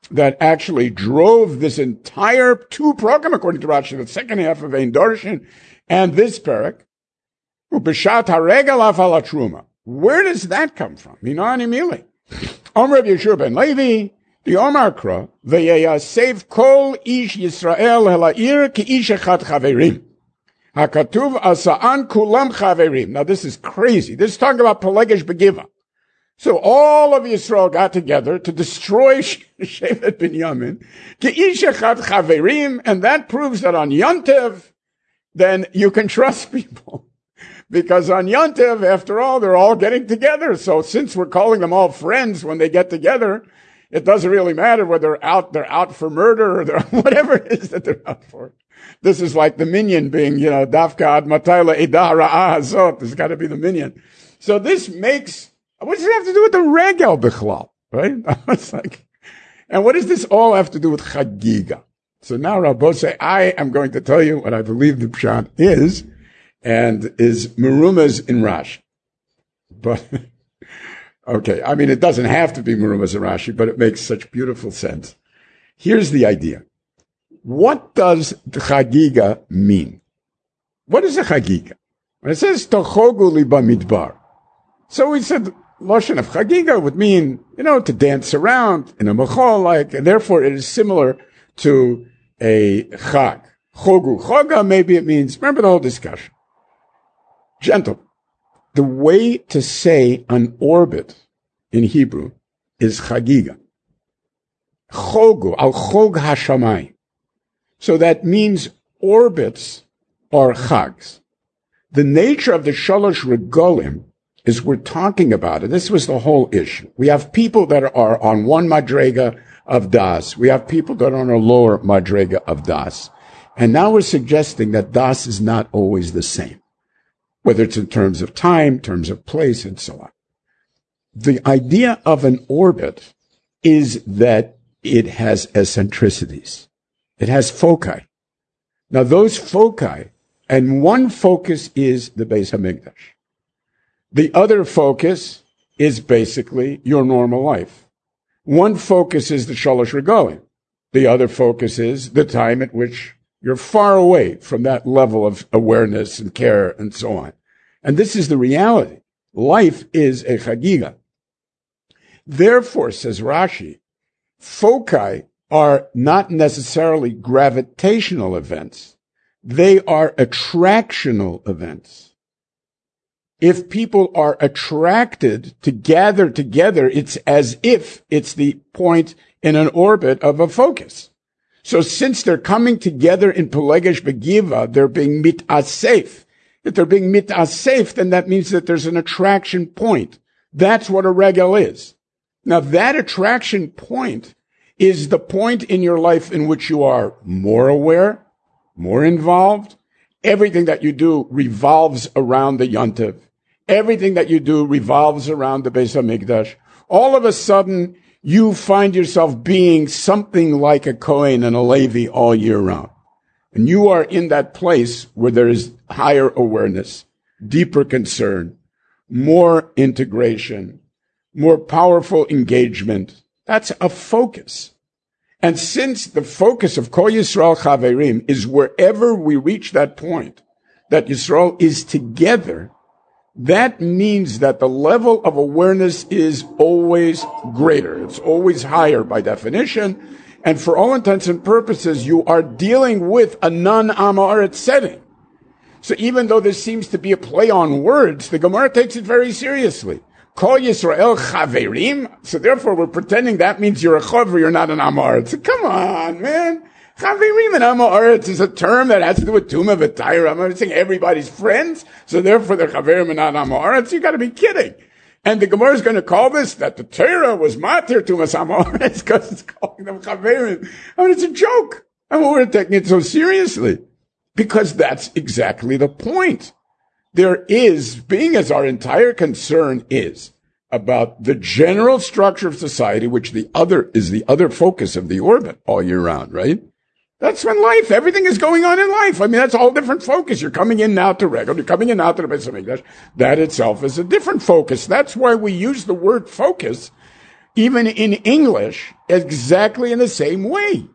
that actually drove this entire two program, according to Rashi, the second half of Ein Dorshin, and this parak. Ubishat haregel afal truma. Where does that come from? Minani mili. Omer Rabbi Yeshua ben Levi, the Omar Kra, v'yayasev kol ish Yisrael hela'ir ki ish echad chaverim. Hakatuv asa'an kulam chaverim. Now this is crazy. This is talking about Pelegesh Begiva. So all of Yisrael got together to destroy Shevet Binyamin. Ki ish echad chaverim, and that proves that on Yontev, then you can trust people. Because on Yontev, after all, they're all getting together. So since we're calling them all friends when they get together, it doesn't really matter whether they're out, they're out for murder or they're, whatever it is that they're out for. This is like the minyan being, you know, Dafka ad matayla edah ra'ah hazot. There's got to be the minyan. So this makes, what does it have to do with the regel bichlal, right? It's like, and what does this all have to do with chagiga? So now Rabbo say, I am going to tell you what I believe the pshat is, and is merumas in Rashi. But, okay, I mean, it doesn't have to be merumas in Rashi, but it makes such beautiful sense. Here's the idea. What does the chagiga mean? What is a chagiga? When it says tochogu liba midbar, so we said lashon of chagiga would mean, you know, to dance around in a machol, like, and therefore it is similar to a chag. Chogu choga, maybe it means, remember the whole discussion. Gentle. The way to say an orbit in Hebrew is chagiga. Chogu, al chog hashamay. So that means orbits are chags. The nature of the shalosh regolim is we're talking about it. This was the whole issue. We have people that are on one madrega of das. We have people that are on a lower madrega of das. And now we're suggesting that das is not always the same, whether it's in terms of time, terms of place, and so on. The idea of an orbit is that it has eccentricities. It has foci. Now those foci, and one focus is the Beis HaMikdash. The other focus is basically your normal life. One focus is the Shalosh Regolim. The other focus is the time at which you're far away from that level of awareness and care and so on. And this is the reality. Life is a chagiga. Therefore, says Rashi, foci are not necessarily gravitational events. They are attractional events. If people are attracted to gather together, it's as if it's the point in an orbit of a focus. So since they're coming together in Pelegesh Begiva, they're being mitasef. If they're being mitasef, then that means that there's an attraction point. That's what a regel is. Now that attraction point is the point in your life in which you are more aware, more involved. Everything that you do revolves around the Yontev. Everything that you do revolves around the Beis HaMikdash. All of a sudden, you find yourself being something like a Kohen and a Levi all year round. And you are in that place where there is higher awareness, deeper concern, more integration, more powerful engagement. That's a focus. And since the focus of Kol Yisrael Chaverim is wherever we reach that point, that Yisrael is together, that means that the level of awareness is always greater. It's always higher by definition. And for all intents and purposes, you are dealing with a non-Am Haaretz setting. So even though this seems to be a play on words, the Gemara takes it very seriously. Kol Yisrael Chaverim. So therefore we're pretending that means you're a Chaver, you're not an Am Haaretz. So come on, man. Chaverim and Am Haaretz is a term that has to do with Tumah V'Tayra. I'm not saying everybody's friends, so therefore they're Chaverim and not Am Haaretz. You gotta be kidding. And the Gemara is going to call this that the Torah was matir Tumas Am Haaretz because it's calling them Chaverim. I mean, it's a joke. I mean, we're taking it so seriously because that's exactly the point. There is, being as our entire concern is about the general structure of society, which the other is the other focus of the orbit all year round, right? That's when life, everything is going on in life. I mean, that's a whole different focus. You're coming in now to Regel, you're coming in now to the Beis HaMikdash. That itself is a different focus. That's why we use the word focus even in English, exactly in the same way.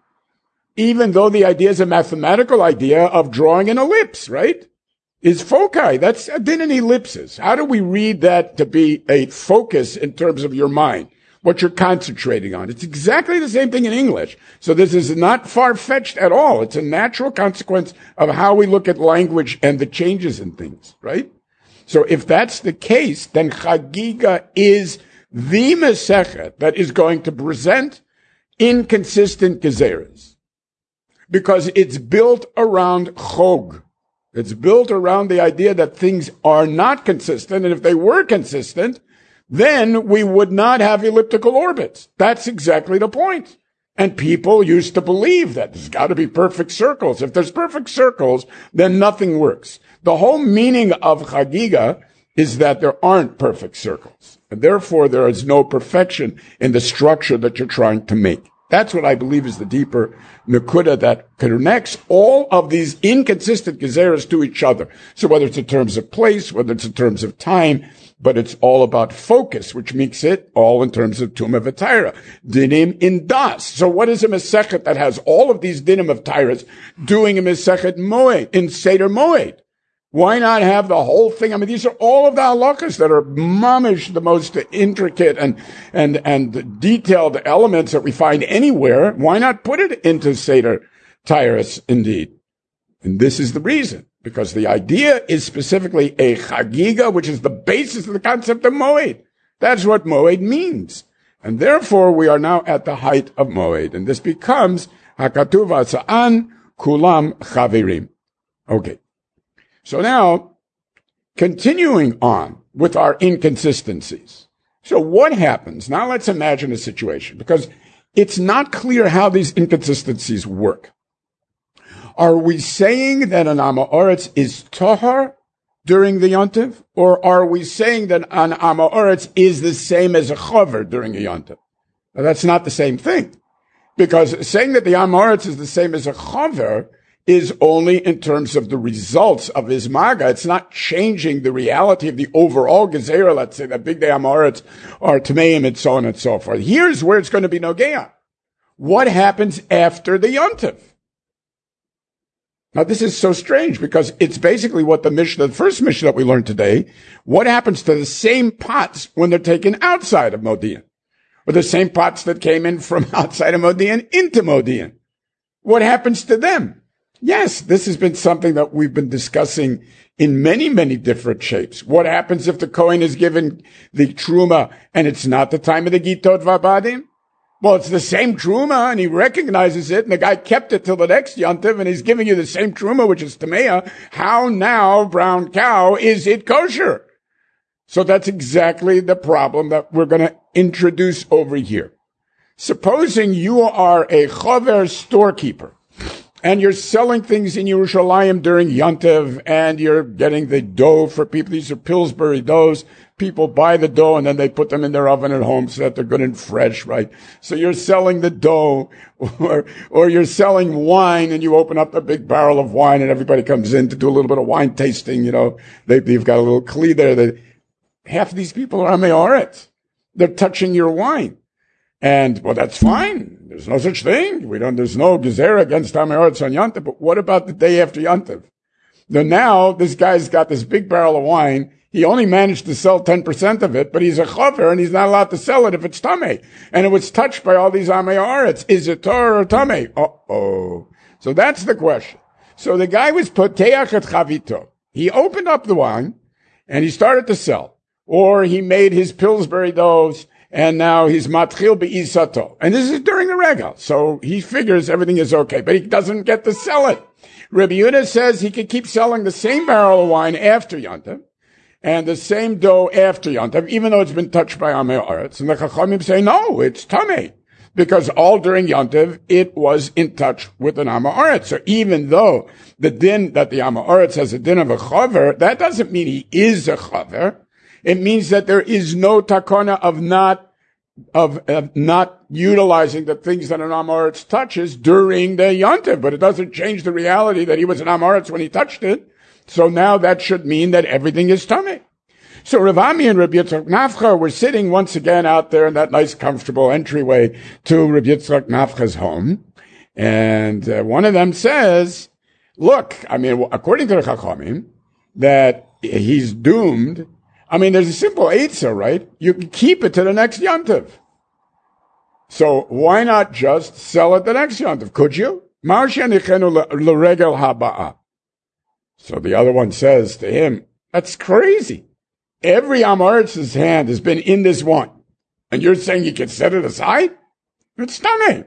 Even though the idea is a mathematical idea of drawing an ellipse, right? Is foci. That's a din in ellipses. How do we read that to be a focus in terms of your mind? What you're concentrating on. It's exactly the same thing in English. So this is not far-fetched at all. It's a natural consequence of how we look at language and the changes in things, right? So if that's the case, then Chagiga is the Masechet that is going to present inconsistent gezeres. Because it's built around Chog. It's built around the idea that things are not consistent, and if they were consistent, then we would not have elliptical orbits. That's exactly the point. And people used to believe that there's got to be perfect circles. If there's perfect circles, then nothing works. The whole meaning of Chagiga is that there aren't perfect circles. And therefore, there is no perfection in the structure that you're trying to make. That's what I believe is the deeper Nakuda that connects all of these inconsistent gezeres to each other. So whether it's in terms of place, whether it's in terms of time, but it's all about focus, which makes it all in terms of Tumah v'Taira. Dinim in Das. So what is a Masechet that has all of these dinim of Tairas doing a Masechet Moed, in Seder Moed? Why not have the whole thing? I mean, these are all of the halachas that are mamish, the most intricate and, and, and detailed elements that we find anywhere. Why not put it into Seder Tairas indeed? And this is the reason. Because the idea is specifically a chagiga, which is the basis of the concept of moed. That's what moed means. And therefore, we are now at the height of moed. And this becomes hakatuv asa'an kulam chavirim. Okay. So now, continuing on with our inconsistencies. So what happens? Now let's imagine a situation, because it's not clear how these inconsistencies work. Are we saying that an Amoritz is Tohar during the Yontiv? Or are we saying that an Amoritz is the same as a Chover during a Yontiv? Now, that's not the same thing. Because saying that the Amoritz is the same as a Chover is only in terms of the results of his Maga. It's not changing the reality of the overall Gezerah, let's say, that Big Day Amoritz or Tmeim and so on and so forth. Here's where it's going to be Nogea. What happens after the Yontiv? Now, this is so strange because it's basically what the Mishnah, the first Mishnah that we learned today, what happens to the same pots when they're taken outside of Modi'in? Or the same pots that came in from outside of Modi'in into Modi'in? What happens to them? Yes, this has been something that we've been discussing in many, many different shapes. What happens if the Kohen is given the Truma and it's not the time of the Gitot Vabadim? Well, it's the same truma, and he recognizes it, and the guy kept it till the next yontiv, and he's giving you the same truma, which is tamea. How now, brown cow, is it kosher? So that's exactly the problem that we're going to introduce over here. Supposing you are a chover storekeeper, and you're selling things in Yerushalayim during Yontiv, and you're getting the dough for people. These are Pillsbury doughs. People buy the dough, and then they put them in their oven at home so that they're good and fresh, right? So you're selling the dough, or or you're selling wine, and you open up a big barrel of wine, and everybody comes in to do a little bit of wine tasting. You know, they, they've got a little kli there. They, half of these people are ameoret. They're touching your wine. And, well, that's fine. There's no such thing. We don't, there's no gezerah against Ameoretz on Yontif. But what about the day after Yontif? Now, now, this guy's got this big barrel of wine. He only managed to sell ten percent of it, but he's a chover and he's not allowed to sell it if it's tameh. And it was touched by all these Ameoretz. Is it Torah or tameh? Uh-oh. So that's the question. So the guy was poteach et chavito. He opened up the wine and he started to sell. Or he made his Pillsbury doughs, and now he's matchil be'isato. And this is during the regal. So he figures everything is okay, but he doesn't get to sell it. Rabbi Yehuda says he could keep selling the same barrel of wine after Yontif, and the same dough after Yontif, even though it's been touched by Ameoretz. And the Chachamim say, no, it's tameh. Because all during Yontif, it was in touch with an Ameoretz. So even though the din that the Ameoretz has a din of a chaver, that doesn't mean he is a chaver. It means that there is no takona of not, of, of not utilizing the things that an Amoritz touches during the Yontif, but it doesn't change the reality that he was an Amoritz when he touched it. So now that should mean that everything is tameh. So Rav Ami and Rabbi Yitzchak Nafcha were sitting once again out there in that nice, comfortable entryway to Rabbi Yitzchak Nafcha's home. And uh, one of them says, look, I mean, according to the Chachamim, that he's doomed. I mean, there's a simple eitzah, right? You can keep it to the next Yontiv. So why not just sell it the next Yontiv? Could you? So the other one says to him, that's crazy. Every Amoritz's hand has been in this one. And you're saying you can set it aside? It's stunning.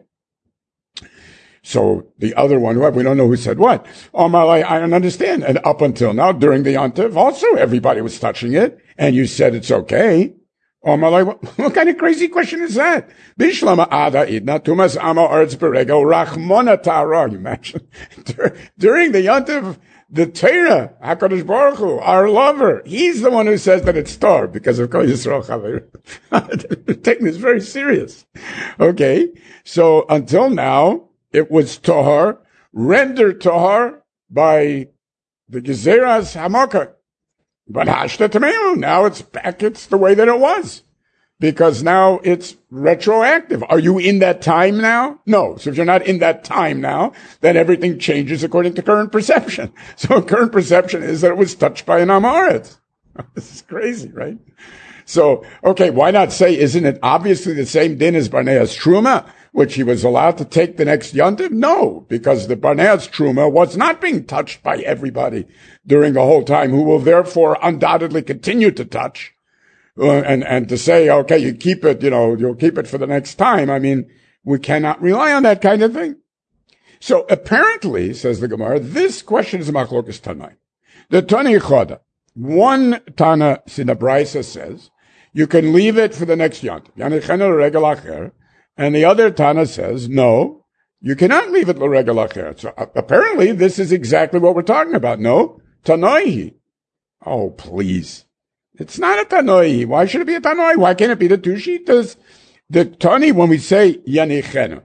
So the other one, we don't know who said what. Oh, Malay, I don't understand. And up until now, during the Yontiv, also everybody was touching it. And you said it's okay. Oh, Malay, what kind of crazy question is that? Bishlama ada idna tumas ama arts berego rachmona tara. You imagine? During the Yontiv, the Torah, HaKadosh Baruch Hu, our lover, he's the one who says that it's tar because of Kol Yisrael Chaver. Taking this very serious. Okay. So until now, it was tahar, rendered tahar by the Gezeras Hamakah. But Hashta Tameu, now it's back, it's the way that it was. Because now it's retroactive. Are you in that time now? No. So if you're not in that time now, then everything changes according to current perception. So current perception is that it was touched by an Amaret. This is crazy, right? So, okay, why not say, isn't it obviously the same din as Barnea's Truma, which he was allowed to take the next Yontiv? No, because the Barnea's Truma was not being touched by everybody during the whole time, who will therefore undoubtedly continue to touch. Uh, and, and to say, okay, you keep it, you know, you'll keep it for the next time. I mean, we cannot rely on that kind of thing. So apparently, says the Gemara, this question is a machlokas Tanai. The Tani Choda, one Tana Sinabraisa says, you can leave it for the next Yontiv. Yanichenu l'regel acher. And the other Tana says, no, you cannot leave it l'regel acher. So uh, apparently, this is exactly what we're talking about. No, Tanoi. Oh, please. It's not a Tanoi. Why should it be a Tanoi? Why can't it be the two Shitas? The Tani, when we say Yanichenu.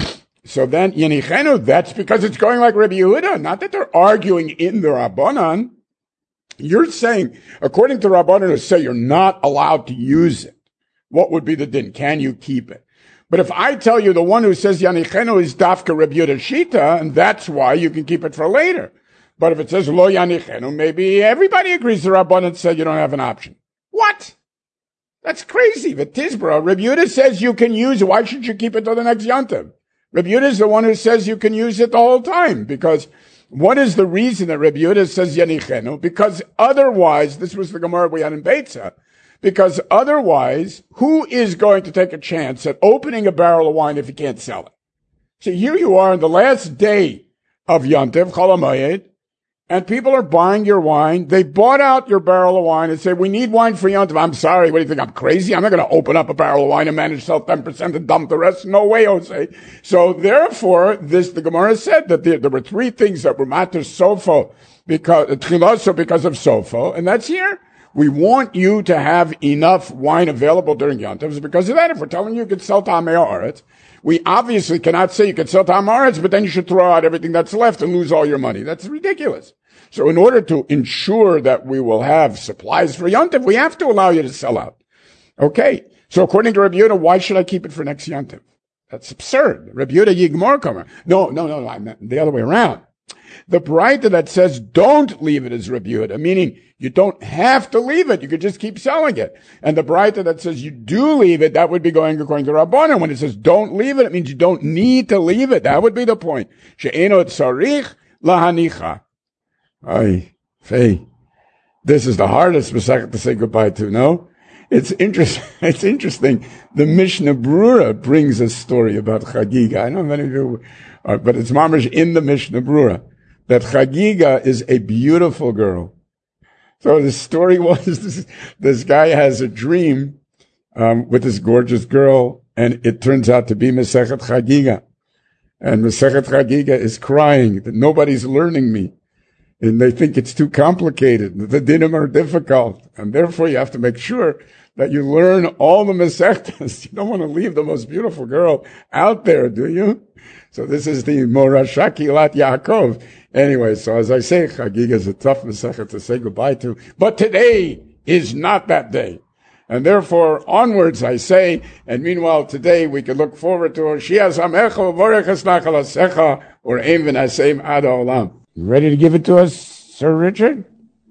So then, Yanichenu, that's because it's going like Rabbi Yehuda. Not that they're arguing in the Rabbanan. You're saying, according to Rabbanan, who say you're not allowed to use it. What would be the din? Can you keep it? But if I tell you the one who says Yanichenu is Dafka Rabbi Yehuda Shita, and that's why you can keep it for later. But if it says Lo Yanichenu, maybe everybody agrees the Rabbanan said you don't have an option. What? That's crazy. But Tizbra, Rabbi Yehuda says you can use it. Why should you keep it till the next Yontiv? Rabbi Yehuda is the one who says you can use it the whole time. Because what is the reason that Rabbi Yehuda says Yanichenu? Because otherwise, this was the Gemara we had in Beitza, because otherwise, who is going to take a chance at opening a barrel of wine if he can't sell it? So here you are on the last day of Yontiv, Chol HaMoed, and people are buying your wine. They bought out your barrel of wine and say, we need wine for Yontiv. I'm sorry, what do you think, I'm crazy? I'm not going to open up a barrel of wine and manage to sell ten percent and dump the rest. No way, Jose. So therefore, this, the Gemara said that there, there were three things that were matter sofo, because, tchiloso because of sofo, and that's here. We want you to have enough wine available during Yontiv. Because of that, if we're telling you you can sell Tamei Haaretz, we obviously cannot say you can sell Tamei Haaretz, but then you should throw out everything that's left and lose all your money. That's ridiculous. So in order to ensure that we will have supplies for Yontiv, we have to allow you to sell out. Okay. So according to Rabbi Yehuda, why should I keep it for next Yontiv? That's absurd. Rabbi Yehuda Yigmor Kamer. No, no, no, no. I meant the other way around. The Braita that says don't leave it is Rabbi Yehuda, meaning you don't have to leave it. You could just keep selling it. And the Braita that says you do leave it, that would be going according to Rabbanan. When it says don't leave it, it means you don't need to leave it. That would be the point. She'eno tzarich lahanicha. Ay, Faye. This is the hardest Masechet to say goodbye to, no? It's interesting. It's interesting. The Mishnah Brura brings a story about Chagiga. I don't know if any of you, uh, but it's mamash in the Mishnah Brura that Chagiga is a beautiful girl. So the story was this, this guy has a dream um, with this gorgeous girl, and it turns out to be Masechet Chagiga. And Masechet Chagiga is crying that nobody's learning me. And they think it's too complicated. The dinim are difficult. And therefore you have to make sure that you learn all the Masechtas. You don't want to leave the most beautiful girl out there, do you? So this is the Morasha Kilat Yaakov. Anyway, so as I say, Chagiga is a tough Masechet to say goodbye to. But today is not that day. And therefore, onwards, I say, and meanwhile, today, we can look forward to Shia Samecha, Voreches Nachal Asecha, or Ein V'Naseim Ad Ha'olam. You ready to give it to us, Sir Richard?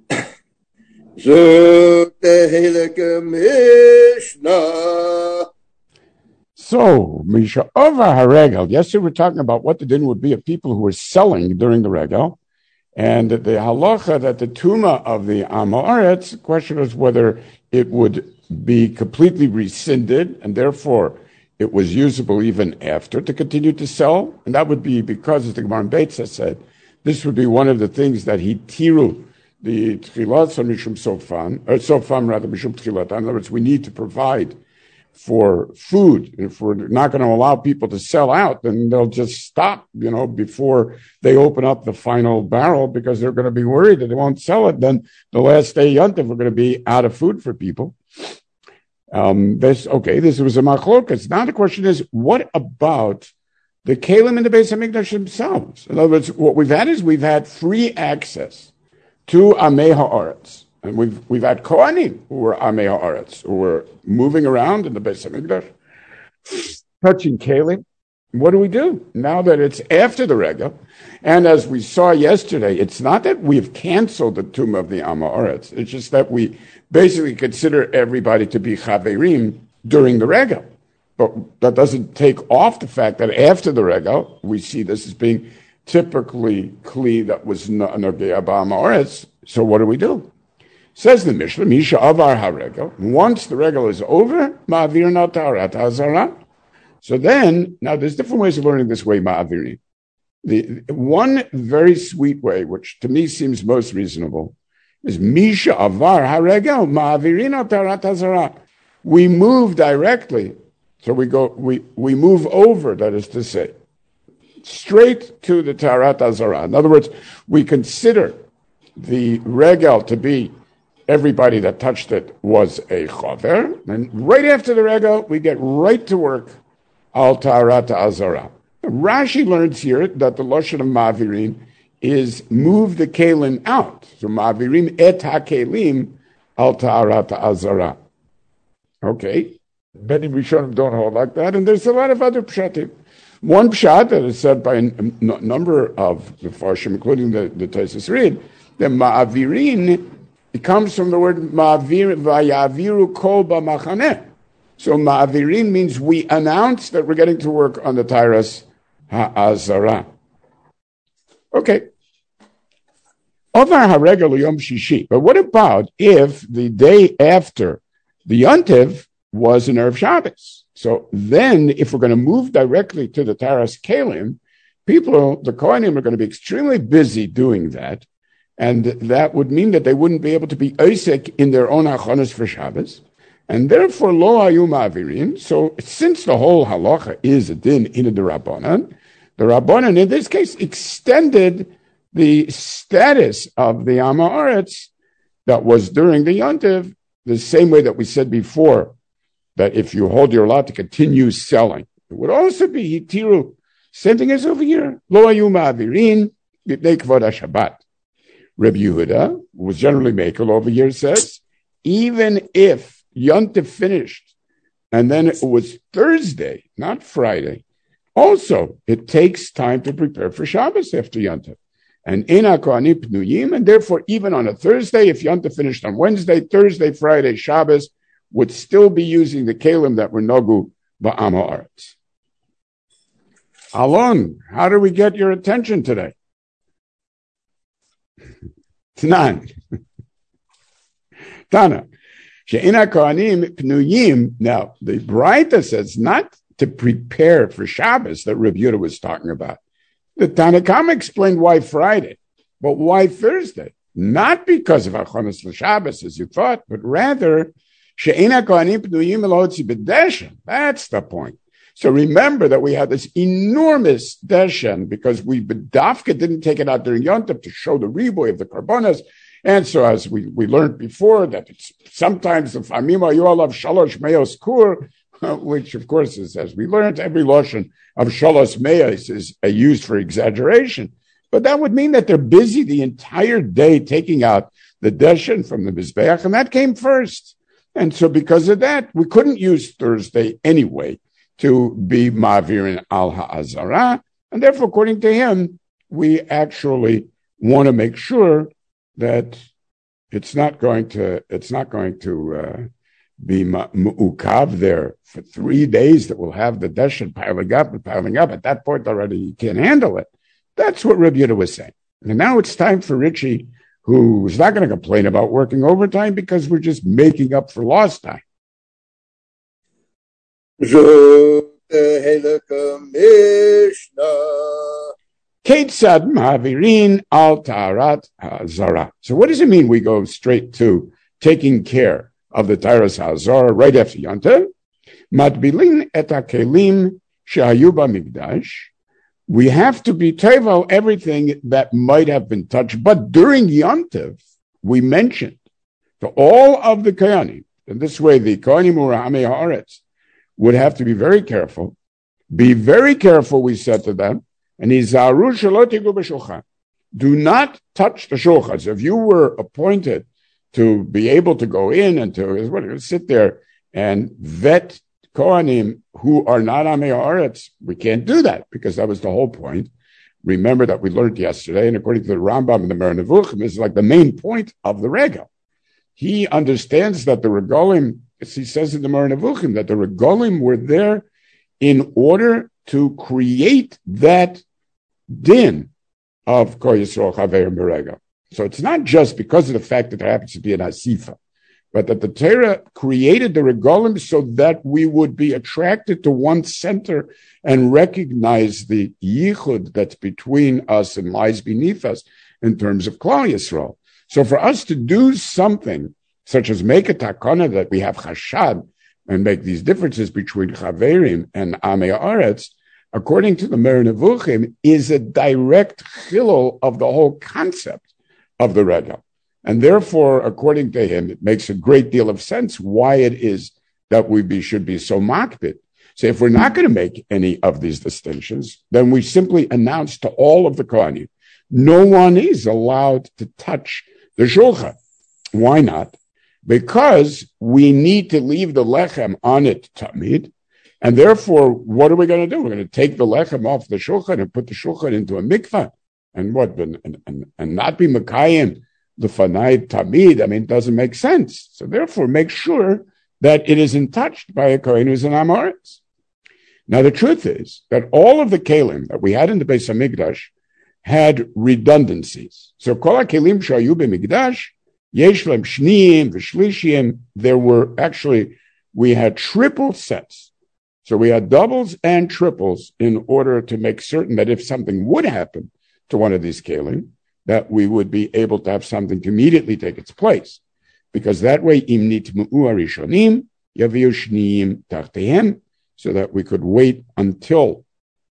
So, Misha Ova Haregel. Yesterday we were talking about what the din would be of people who were selling during the regel. And the halacha that the tuma of the Amoretz, the question was whether it would be completely rescinded, and therefore it was usable even after to continue to sell. And that would be because, as the Gemara in Beitza said, this would be one of the things that he tiru, the tchilat on mishum sofan, or sofan rather, mishum tchilat. In other words, we need to provide for food. If we're not going to allow people to sell out, then they'll just stop, you know, before they open up the final barrel because they're going to be worried that they won't sell it. Then the last day Yontif, we're going to be out of food for people. Um, this, okay, this was a machlokas. Now the question is, what about the Kalim and the Beis HaMikdash themselves? In other words, what we've had is we've had free access to Amei Ha'aretz. And we've we've had Kohanim who were Amei Ha'aretz, who were moving around in the Beis HaMikdash, touching Kalim. What do we do now that it's after the Regel? And as we saw yesterday, it's not that we've canceled the tomb of the Am Ha'aretz. It's just that we basically consider everybody to be Chaverim during the Regel. But that doesn't take off the fact that after the Regel, we see this as being typically Kli that was Nogea Ba'am Ha'aretz. So what do we do? Says the Mishnah, Misha Avar HaRegel, once the Regel is over, Ma'avir na Taharat HaZarah. So then, now there's different ways of learning this way, Ma'avirin. The one very sweet way, which to me seems most reasonable, is Misha Avar HaRegel, Ma'avirin na Taharat HaZarah. We move directly, so we go, we, we move over, that is to say, straight to the Taharat HaZarah. In other words, we consider the Regel to be everybody that touched it was a chaver, and right after the Regel, we get right to work al Taharat HaZarah. Rashi learns here that the lashon of Ma'avirin is move the kelim out. So Ma'avirin et hakelim al Taharat HaZarah. Okay, many Rishonim don't hold like that, and there's a lot of other pshatim. One pshat that is said by a n- number of the Farshim, including the, the Tosfos Reed, that Ma'avirin, it comes from the word Ma'avir vayaviru kol b'machaneh. So Ma'avirin means we announce that we're getting to work on the Taharas HaZarah. Okay. Ovar HaRegel Yom Shishi. But what about if the day after the Yontiv was an Erev Shabbos? So then, if we're going to move directly to the Taharas Kelim, people, the Kohanim, are going to be extremely busy doing that. And that would mean that they wouldn't be able to be Osek in their own Achonos for Shabbos. And therefore, Lo Hayu Ma'avirin. So since the whole halacha is a din in the Rabbanan, the Rabbanan in this case extended the status of the Am Ha'aretz that was during the Yontiv, the same way that we said before, that if you hold your lot to continue selling, it would also be Hitiru. Same thing as over here. Lo Hayu Ma'avirin B'nei Kvod HaShabbat. Rabbi Yehuda, who was generally Mekel over here, says, even if Yontif finished, and then it was Thursday, not Friday, also, it takes time to prepare for Shabbos after Yontif. And in HaKohanim Pnuyim, and therefore, even on a Thursday, if Yontif finished on Wednesday, Thursday, Friday, Shabbos, would still be using the Kalim that were Nogu Ba'am Ha'aretz. Alon, how do we get your attention today? Tanan. Tana. She'ina Kohanim Pnuyim. Now, the Braita says not to prepare for Shabbos that Rabbi Yehuda was talking about. The Tanakama explained why Friday, but why Thursday? Not because of Achonos l'Shabbos, as you thought, but rather, She'ina Kohanim Pnuyim Elotzi B'Deshen. That's the point. So remember that we had this enormous deshen because we Bedafka didn't take it out during Yontif to show the riboy of the karbonas. And so as we, we learned before that it's sometimes the famima you all have shalosh meos kur, which of course is, as we learned, every lotion of shalosh meos is uh, used for exaggeration. But that would mean that they're busy the entire day taking out the Deshen from the Mizbeach, and that came first. And so because of that, we couldn't use Thursday anyway to be Ma'avirin al Ha'azara. And therefore, according to him, we actually want to make sure that it's not going to, it's not going to uh, be mu'ukav there for three days that we'll have the Deshen piling up and piling up. At that point already, you can't handle it. That's what Rabbi Yehuda was saying. And now it's time for Richie, who's not going to complain about working overtime because we're just making up for lost time. Ketzad Ma'avirin al Taharat Hazara. So what does it mean we go straight to taking care of the Taharas Hazara right after Yontif? Matbilin et hakelim shehayu b'mikdash. We have to be tevel everything that might have been touched. But during Yontif, we mentioned to all of the Kohanim, and this way the Kohanim Ura'amei Haaretz would have to be very careful. Be very careful, we said to them, and Izaru shelo tigu b'shulchan. Do not touch the shulchan. So if you were appointed to be able to go in and to sit there and vet Kohanim who are not Amei Haaretz, we can't do that because that was the whole point. Remember that we learned yesterday, and according to the Rambam and the Moreh Nevuchim, is like the main point of the Regel. He understands that the Regolim, as he says in the Moreh Nevuchim, that the Regolim were there in order to create that din of Kol Yisrael Chaverim B'Regel. So it's not just because of the fact that there happens to be an Asifa, but that the Torah created the Regolim so that we would be attracted to one center and recognize the yichud that's between us and lies beneath us in terms of Klal Yisrael. So for us to do something such as make a takana that we have chashad and make these differences between Chaverim and Amei Haaretz, according to the Moreh Nevuchim, is a direct chilul of the whole concept of the Regel. And therefore, according to him, it makes a great deal of sense why it is that we be, should be so makbid. So if we're not going to make any of these distinctions, then we simply announce to all of the Kohanim, no one is allowed to touch the shulchan. Why not? Because we need to leave the lechem on it tamid, and therefore, what are we going to do? We're going to take the lechem off the shulchan and put the shulchan into a mikvah, and what? And, and, and not be mekayim the fanai tamid. I mean, it doesn't make sense. So therefore, make sure that it isn't touched by a kohen who's an Amei Haaretz. Now, the truth is that all of the kelim that we had in the Beis Hamikdash had redundancies. So kol hakelim shayu b'mikdash yesh lehem shniyim v'shlishiyim. There were actually, we had triple sets. So we had doubles and triples in order to make certain that if something would happen to one of these kelim, that we would be able to have something to immediately take its place. Because that way, im nitmu'u harishonim, yaviu shniyim tachtehem, so that we could wait until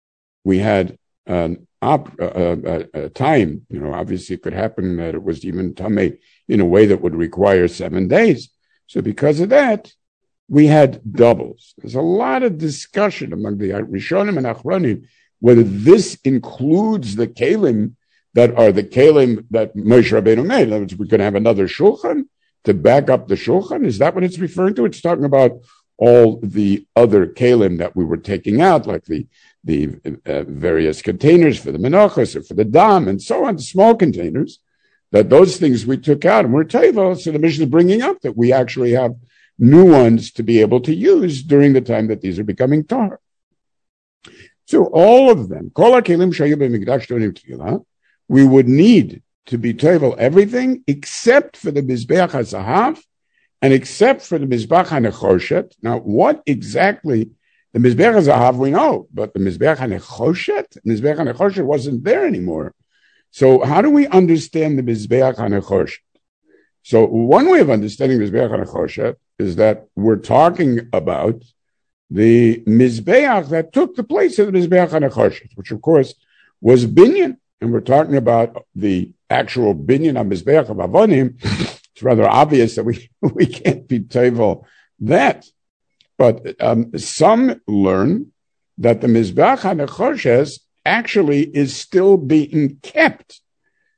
we had an op, uh, uh, uh, time. You know, obviously it could happen that it was even tamei in a way that would require seven days. So because of that, we had doubles. There's a lot of discussion among the Rishonim and Achronim whether this includes the kelim that are the kelim that Moshe Rabbeinu made. In other words, we're going to have another shulchan to back up the shulchan. Is that what it's referring to? It's talking about all the other kelim that we were taking out, like the the uh, various containers for the menachos or for the dam and so on, small containers, that those things we took out and we're tevel. So the Mishnah is bringing up that we actually have new ones to be able to use during the time that these are becoming tar. So all of them, kol hakelim shayu b'mikdash tonim tefillah, we would need to be tevel everything except for the Mizbeach HaZahav and except for the Mizbeach HaNechoshet. Now, what exactly, the Mizbeach HaZahav we know, but the Mizbeach HaNechoshet, Mizbeach HaNechoshet wasn't there anymore. So how do we understand the Mizbeach HaNechoshet? So one way of understanding Mizbeach HaNechoshet is that we're talking about the Mizbeach that took the place of the Mizbeach HaNechoshet, which of course was Binyan. And we're talking about the actual binyan of Mizbeach of Avonim. It's rather obvious that we, we can't be tevel that. But um, some learn that the Mizbeach HaNechoshes actually is still being kept.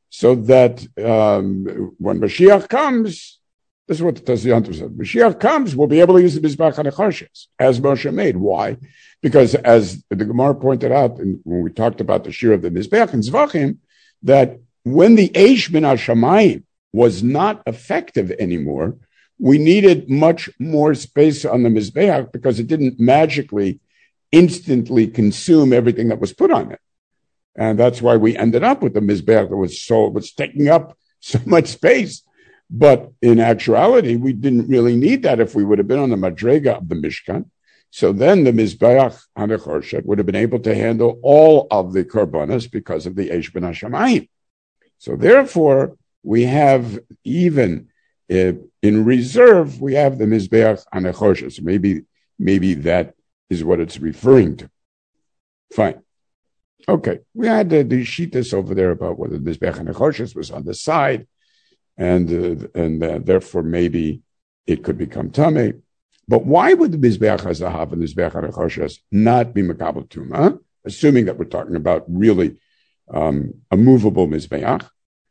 so that um, when Mashiach comes, this is what the Taziyant said, Mashiach comes, we'll be able to use the Mizbach HaNechoshes, as Moshe made. Why? Because as the Gemara pointed out, and when we talked about the Shir of the Mizbech and Zvachim, that when the Eish Min HaShamayim was not effective anymore, we needed much more space on the Mizbeach because it didn't magically, instantly consume everything that was put on it. And that's why we ended up with the Mizbeach that was so, was taking up so much space. But in actuality, we didn't really need that if we would have been on the Madrega of the Mishkan. So then the Mizbeach HaNechoshet would have been able to handle all of the Korbanos because of the Eish Ben HaShamayim. So therefore, we have even uh, in reserve, we have the Mizbeach HaNechoshet. So maybe, maybe that is what it's referring to. Fine. Okay. We had uh, the Shitas over there about whether the Mizbeach HaNechoshet was on the side, and uh, and uh, therefore maybe it could become Tameh. But why would the Mizbeach HaZahav and the Mizbeach HaNechoshes not be Makabel Tumah, assuming that we're talking about really um, a movable Mizbeach?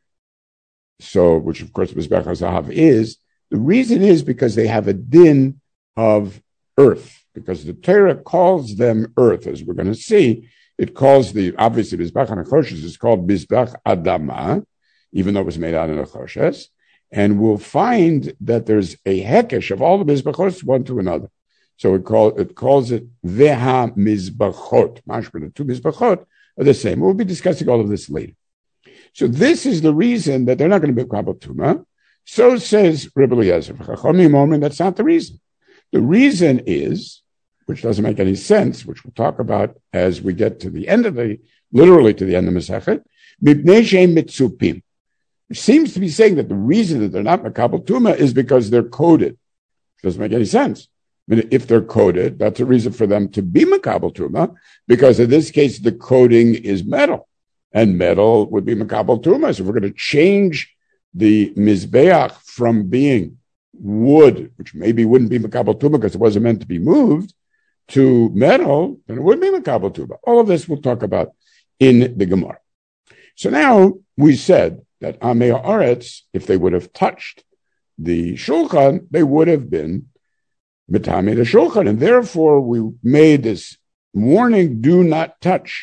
So, which of course Mizbeach HaZahav is. The reason is because they have a din of earth, because the Torah calls them earth, as we're going to see. It calls the, obviously Mizbeach HaNechoshes is called Mizbeach Adama, even though it was made out of Nechoshes. And we'll find that there's a hekesh of all the mizbachot one to another. So it, call, it calls it veha mizbachot. Mashma, the two mizbachot are the same. We'll be discussing all of this later. So this is the reason that they're not going to be Kabbalah Tumah. So says Rebbe Eliezer. That's not the reason. The reason is, which doesn't make any sense, which we'll talk about as we get to the end of the, literally to the end of the Masechet, mipnei she'em mitzupim. Which seems to be saying that the reason that they're not Makabel Tumah is because they're coded. It doesn't make any sense. I mean, if they're coded, that's a reason for them to be Makabel Tumah, because in this case, the coating is metal, and metal would be Makabel Tumah. So if we're going to change the Mizbeach from being wood, which maybe wouldn't be Makabel Tumah because it wasn't meant to be moved, to metal, then it would be Makabel Tumah. All of this we'll talk about in the Gemara. So now we said that Amei Haaretz, if they would have touched the Shulchan, they would have been B'tamei the Shulchan. And therefore, we made this warning, do not touch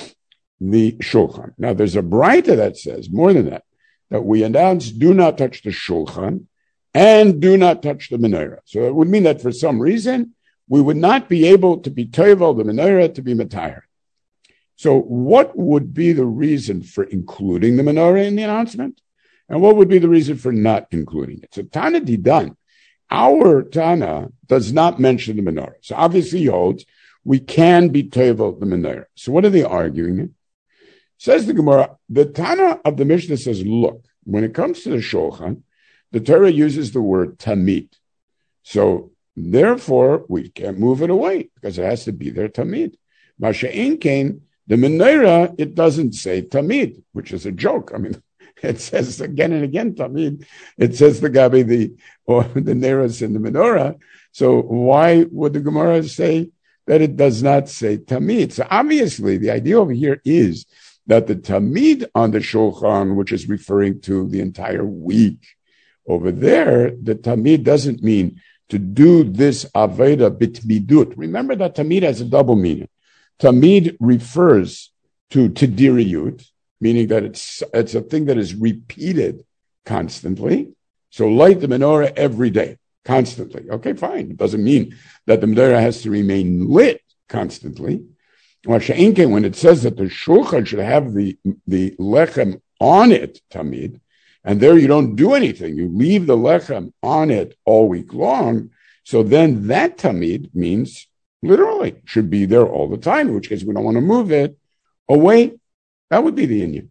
the Shulchan. Now, there's a Braita that says, more than that, that we announce, do not touch the Shulchan and do not touch the Menorah. So it would mean that for some reason, we would not be able to be Tovel, the Menorah, to be Matayr. So what would be the reason for including the menorah in the announcement? And what would be the reason for not including it? So Tana Didan, our Tana does not mention the menorah. So obviously he holds we can be tovel the menorah. So what are they arguing? Says the Gemara, the Tana of the Mishnah says, look, when it comes to the Shulchan, the Torah uses the word tamid. So therefore we can't move it away because it has to be there tamid. Masha'in Kain, the menorah, it doesn't say tamid, which is a joke. I mean, it says again and again tamid. It says the gabi, the or the neras in the menorah. So why would the Gemara say that it does not say tamid? So obviously, the idea over here is that the tamid on the shulchan, which is referring to the entire week, over there, the tamid doesn't mean to do this aveda bitmidut. Remember that tamid has a double meaning. Tamid refers to tidiriyut, meaning that it's it's a thing that is repeated constantly. So light the menorah every day, constantly. Okay, fine. It doesn't mean that the menorah has to remain lit constantly. When it says that the shulchan should have the, the lechem on it, tamid, and there you don't do anything. You leave the lechem on it all week long. So then that tamid means literally should be there all the time, in which case we don't want to move it away. That would be the Indian.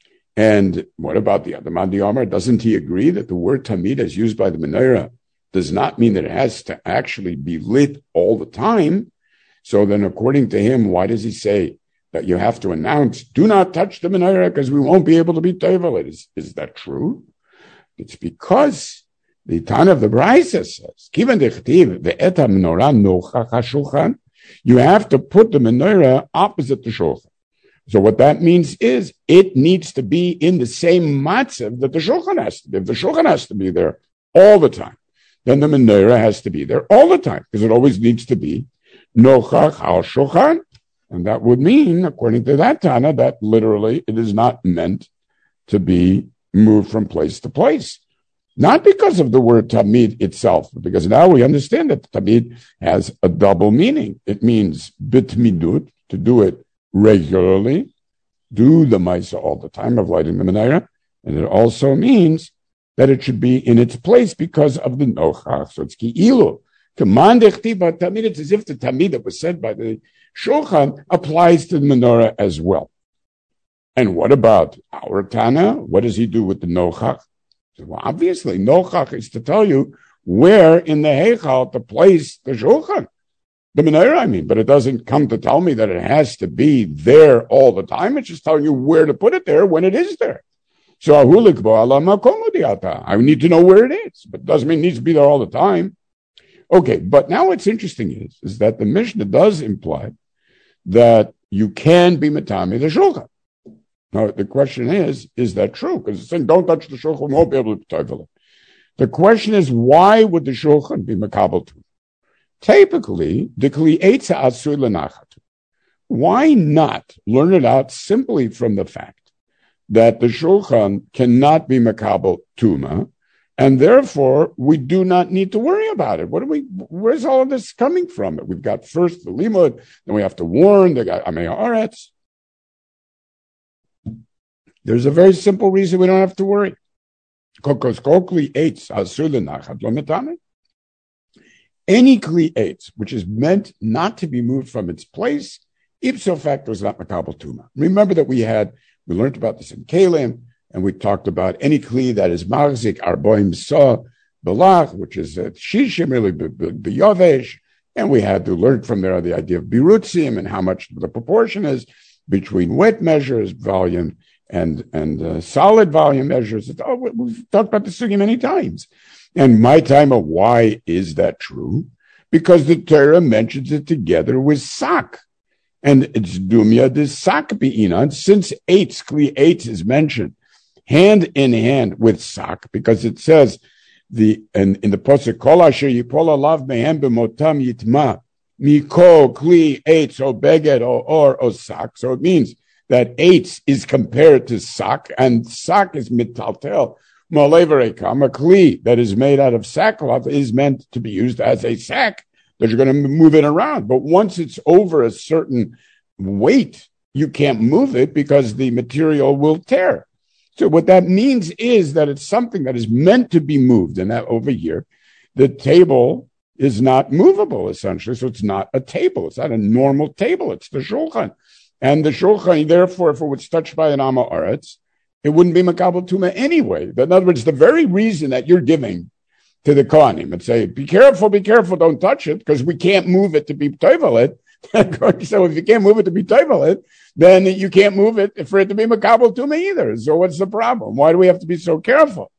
And what about the other Mandi Omer? Doesn't he agree that the word tamid as used by the menorah does not mean that it has to actually be lit all the time? So then according to him, why does he say that you have to announce, do not touch the menorah because we won't be able to be tovel it? Is, is that true? It's because the Tana of the Braisa says, you have to put the menorah opposite the shulchan. So what that means is it needs to be in the same matzav that the shulchan has to be. If the shulchan has to be there all the time, then the menorah has to be there all the time, because it always needs to be nochach al shulchan. And that would mean, according to that Tana, that literally it is not meant to be moved from place to place. Not because of the word tamid itself, but because now we understand that tamid has a double meaning. It means bitmidut, to do it regularly, do the maisa all the time of lighting the menorah, and it also means that it should be in its place because of the nochach. So it's ki'ilu. Command echtiba tamid, it's as if the tamid that was said by the shulchan applies to the menorah as well. And what about our Tana? What does he do with the nochach? Well, obviously, nochach is to tell you where in the heichal to place the shulchan, the menorah, I mean, but it doesn't come to tell me that it has to be there all the time. It's just telling you where to put it there when it is there. So I need to know where it is, but it doesn't mean it needs to be there all the time. Okay, but now what's interesting is, is that the Mishnah does imply that you can be matami the shulchan. Now, the question is, is that true? Because it's saying, don't touch the shulchan, won't be able to tovel it. The question is, why would the shulchan be makabel to? Typically, the kli eitza asur lenachatu. Why not learn it out simply from the fact that the shulchan cannot be makabel tuma, and therefore we do not need to worry about it? What do we? Where's all of this coming from? We've got first the limud, then we have to warn the amei haaretz. There's a very simple reason we don't have to worry. Any kli eitz, which is meant not to be moved from its place, ipso facto is not makabel tuma. Remember that we had, we learned about this in Kalim, and we talked about any kli that is marzik arboim sa belach, which is shishim really biyovesh, and we had to learn from there the idea of birutzim and how much the proportion is between wet measures, volume, and and uh, solid volume measures. Oh, we've talked about this many times. And my time of why is that true? Because the Torah mentions it together with sak. And it's dumya de sak be'inan, since eitz, kli eitz is mentioned hand in hand with sak, because it says the in, in the pasuk kol asher yipol alav mehem b'motam yitma miko kli eitz o beged o or o sak. So it means that eitz is compared to sak, and sak is mitaltel. Malevareka, a kli that is made out of sackcloth is meant to be used as a sack that you're going to move it around. But once it's over a certain weight, you can't move it because the material will tear. So what that means is that it's something that is meant to be moved. And that over here, the table is not movable, essentially. So it's not a table. It's not a normal table. It's the shulchan. And the shulchan, therefore, if it was touched by an amma aretz, it wouldn't be makabel tuma anyway. But in other words, the very reason that you're giving to the kohanim and say, be careful, be careful, don't touch it, because we can't move it to be toivelet. So if you can't move it to be toivelet, then you can't move it for it to be makabel tuma either. So what's the problem? Why do we have to be so careful?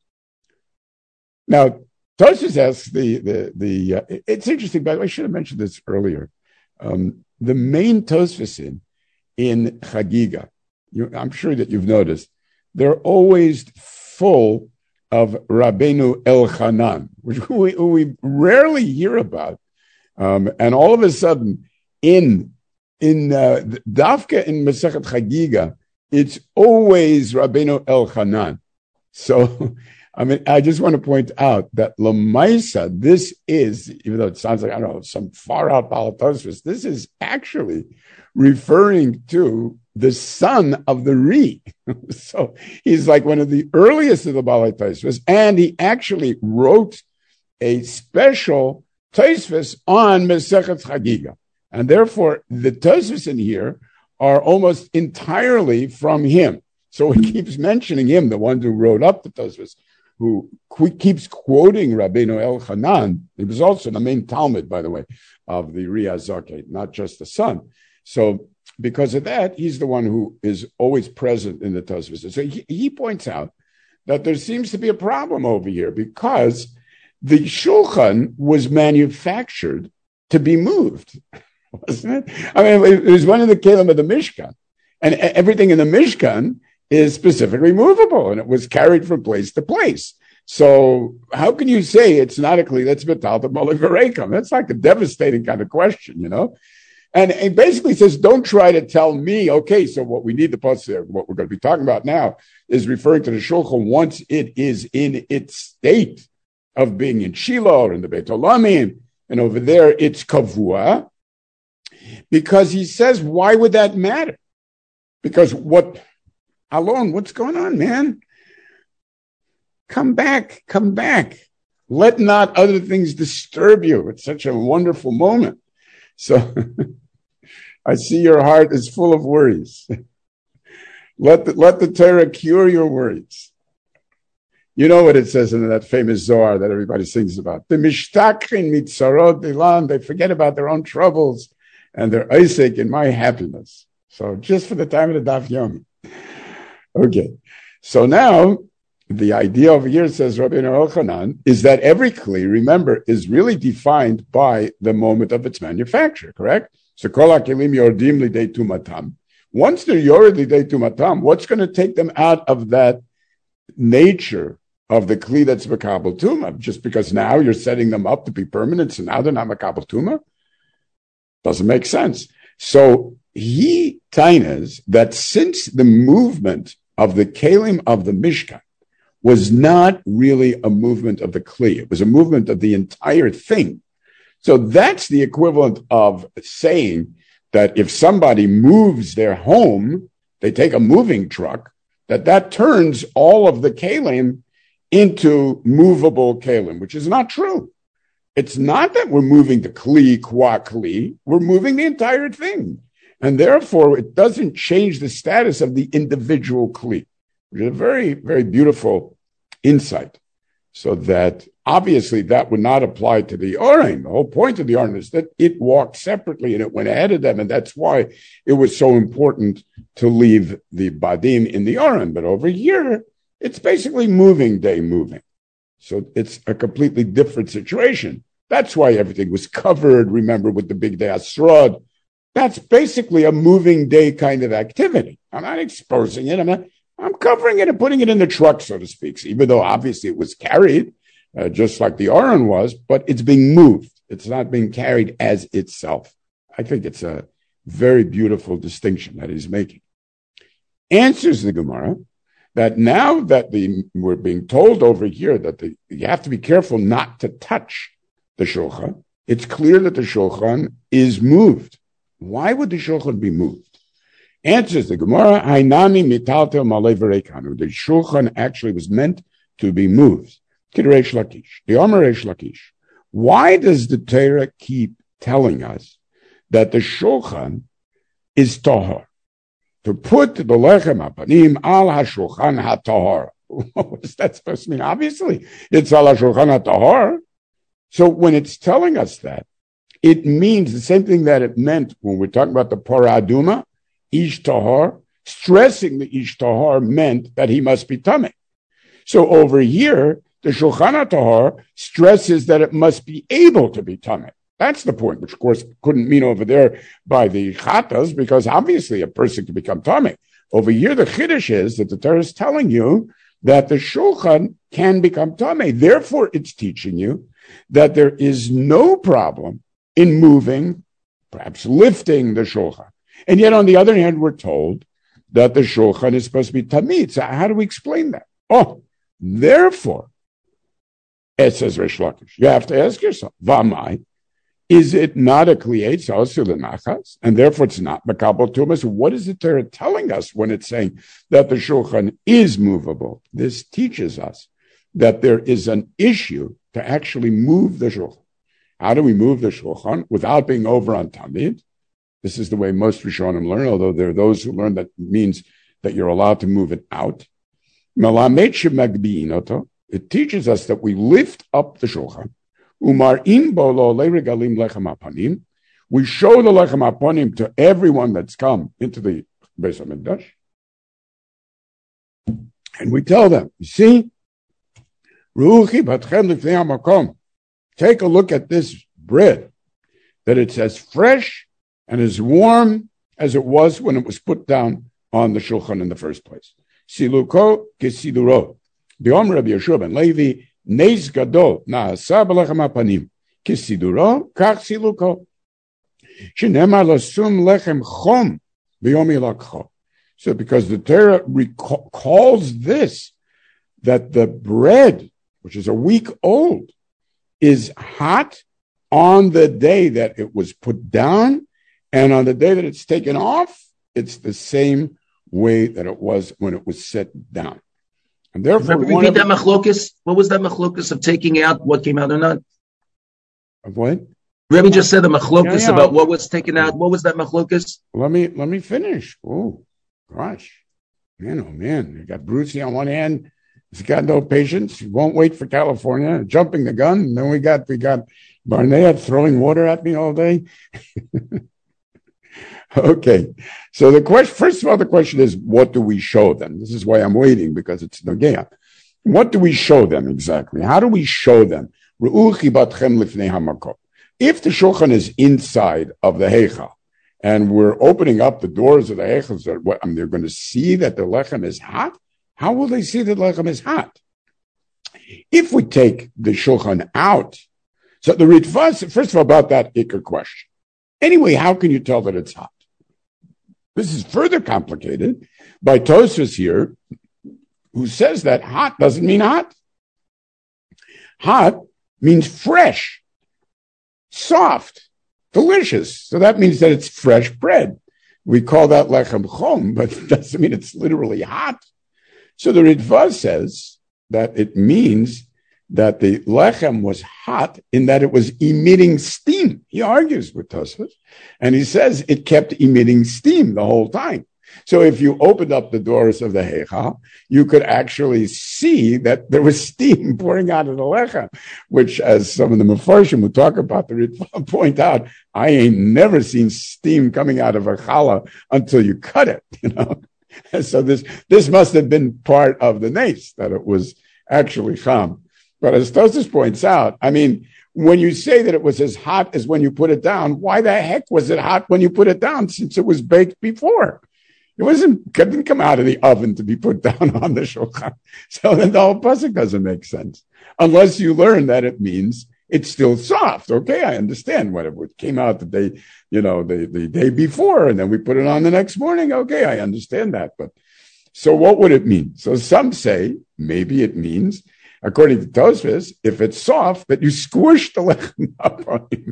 Now, Tosfos asks the, the, the uh, it's interesting, by the way, I should have mentioned this earlier. Um, the main Tosfos in, in Chagiga, you, I'm sure that you've noticed, they're always full of Rabbeinu Elchanan, which we, we rarely hear about. Um, and all of a sudden, in in uh, Dafka in Masechet Chagiga, it's always Rabbeinu Elchanan. So, I mean, I just want to point out that Lamaisa, this is, even though it sounds like, I don't know, some far out Balatosfos, this is actually referring to the son of the Ri. So he's like one of the earliest of the Balei Tosfos, and he actually wrote a special Tosfos on Masechet Chagiga. And therefore, the Tosfos in here are almost entirely from him. So he keeps mentioning him, the one who wrote up the Tosfos, who qu- keeps quoting Rabbeinu Elchanan. He was also the main Talmud, by the way, of the Ri HaZakeh, not just the son. So because of that, he's the one who is always present in the Tosfos. So he, he points out that there seems to be a problem over here because the shulchan was manufactured to be moved, wasn't it? I mean, it was one of the kelim of the Mishkan. And everything in the Mishkan is specifically movable, and it was carried from place to place. So how can you say it's not a kli that's betal to Molei V'Reikam? That's like a devastating kind of question, you know? And it basically says, don't try to tell me, okay, so what we need the pasuk, what we're going to be talking about now is referring to the Shulchan once it is in its state of being in Shiloh or in the Beit Olamim, and over there it's kavua, because he says, why would that matter? Because what, Alon, what's going on, man? Come back, come back. Let not other things disturb you. It's such a wonderful moment. So I see your heart is full of worries. Let the, let the Torah cure your worries. You know what it says in that famous Zohar that everybody sings about. The mishtachin mitzarot dilan, they forget about their own troubles and their isaac in my happiness. So just for the time of the Daf Yomi. Okay. So now, the idea over here, says Rabbi Yochanan, is that every kli, remember, is really defined by the moment of its manufacture, correct? So kol hakelim yordim lidei tumatam. Once they're yored lidei tumatam, what's going to take them out of that nature of the kli that's makabel tuma? Just because now you're setting them up to be permanent, so now they're not makabel tuma? Doesn't make sense. So he tainas that since the movement of the kelim of the Mishkan was not really a movement of the kli, it was a movement of the entire thing. So that's the equivalent of saying that if somebody moves their home, they take a moving truck, that that turns all of the kelim into movable kelim, which is not true. It's not that we're moving the kli qua kli, we're moving the entire thing. And therefore, it doesn't change the status of the individual kli, which is a very, very beautiful insight. So that obviously that would not apply to the Oren. The whole point of the Oren is that it walked separately and it went ahead of them. And that's why it was so important to leave the Badim in the Oren. But over here, it's basically moving day moving. So it's a completely different situation. That's why everything was covered, remember, with the big day Asrod. That's basically a moving day kind of activity. I'm not exposing it. I'm not, I'm covering it and putting it in the truck, so to speak, even though obviously it was carried, uh, just like the Aron was, but it's being moved. It's not being carried as itself. I think it's a very beautiful distinction that he's making. Answers the Gemara that now that the, we're being told over here that the, you have to be careful not to touch the Shulchan, it's clear that the Shulchan is moved. Why would the Shulchan be moved? Answers the Gemara, Hainami mitaltel malei v'reikanu. The Shulchan actually was meant to be moved. Kid Reish Lakish, the Omer Reish Lakish. Why does the Torah keep telling us that the Shulchan is tahor? To put the lechem hapanim al hashulchan hatahor. What is that supposed to mean? Obviously, it's al hashulchan hatahor. So when it's telling us that, it means the same thing that it meant when we're talking about the Parah Aduma, Ish Tahor. Stressing the Ish Tahor meant that he must be Tameh. So over here, the Shulchan HaTahor stresses that it must be able to be Tameh. That's the point, which of course couldn't mean over there by the Chatas, because obviously a person can become Tameh. Over here, the Chiddush is that the Torah is telling you that the Shulchan can become Tameh. Therefore, it's teaching you that there is no problem in moving, perhaps lifting the Shulchan. And yet, on the other hand, we're told that the Shulchan is supposed to be Tamid. So how do we explain that? Oh, therefore, it says Reish Lakish, you have to ask yourself, Vamai, is it not a kliyet salsu l'nachas? And therefore, it's not makabel tumas. What is the Torah telling us when it's saying that the Shulchan is movable? This teaches us that there is an issue to actually move the Shulchan. How do we move the Shulchan without being over on Tamid? This is the way most Rishonim learn, although there are those who learn that means that you're allowed to move it out. It teaches us that we lift up the Shulchan. We show the Lechem Aponim to everyone that's come into the Beis HaMikdash. And we tell them, you see, take a look at this bread, that it's as fresh and as warm as it was when it was put down on the shulchan in the first place. Siluko kesiduro. B'om Rabbi Yeshua ben Levi, Neis gadol na'asa b'lechem hapanim. Kesiduro, kach siluko. Shenemar lasum lechem chom b'yom yilakcho. So because the Torah recalls this, that the bread, which is a week old, is hot on the day that it was put down, and on the day that it's taken off, it's the same way that it was when it was set down. And therefore, repeat that machlokus. What was that machlokus of taking out what came out or not? Of what? Rebbe just said the machlokus yeah, yeah. about what was taken out. What was that machlokus? Let me let me finish. Oh, gosh, man, oh man, you got Brucey on one hand. He's got no patience. He won't wait for California, jumping the gun. And then we got we got Barnea throwing water at me all day. Okay, so the question, first of all, the question is, what do we show them? This is why I'm waiting, because it's Nogea. What do we show them exactly? How do we show them? If the shulchan is inside of the heichal, and we're opening up the doors of the heichal, so what, I mean, they're going to see that the lechem is hot. How will they see that the lechem is hot? If we take the shulchan out, so the Ritva, first of all, about that ikar question. Anyway, how can you tell that it's hot? This is further complicated by Tosfos here, who says that hot doesn't mean hot. Hot means fresh, soft, delicious. So that means that it's fresh bread. We call that lechem chom, but it doesn't mean it's literally hot. So the Ritva says that it means that the lechem was hot in that it was emitting steam. He argues with Tosfos, and he says it kept emitting steam the whole time. So if you opened up the doors of the heichal, you could actually see that there was steam pouring out of the lechem, which, as some of the Mefarshim who talk about the Ritva point out, I ain't never seen steam coming out of a challah until you cut it, you know. And so this this must have been part of the nace, that it was actually cham. But as Tosfos points out, I mean, when you say that it was as hot as when you put it down, why the heck was it hot when you put it down, since it was baked before? It wasn't, it didn't come out of the oven to be put down on the shulchan. So then the whole pasuk doesn't make sense, unless you learn that it means it's still soft. Okay, I understand whatever it came out the day, you know, the, the day before, and then we put it on the next morning. Okay, I understand that. But so what would it mean? So some say maybe it means, according to Tosfos, if it's soft, that you squish the lechem up on him.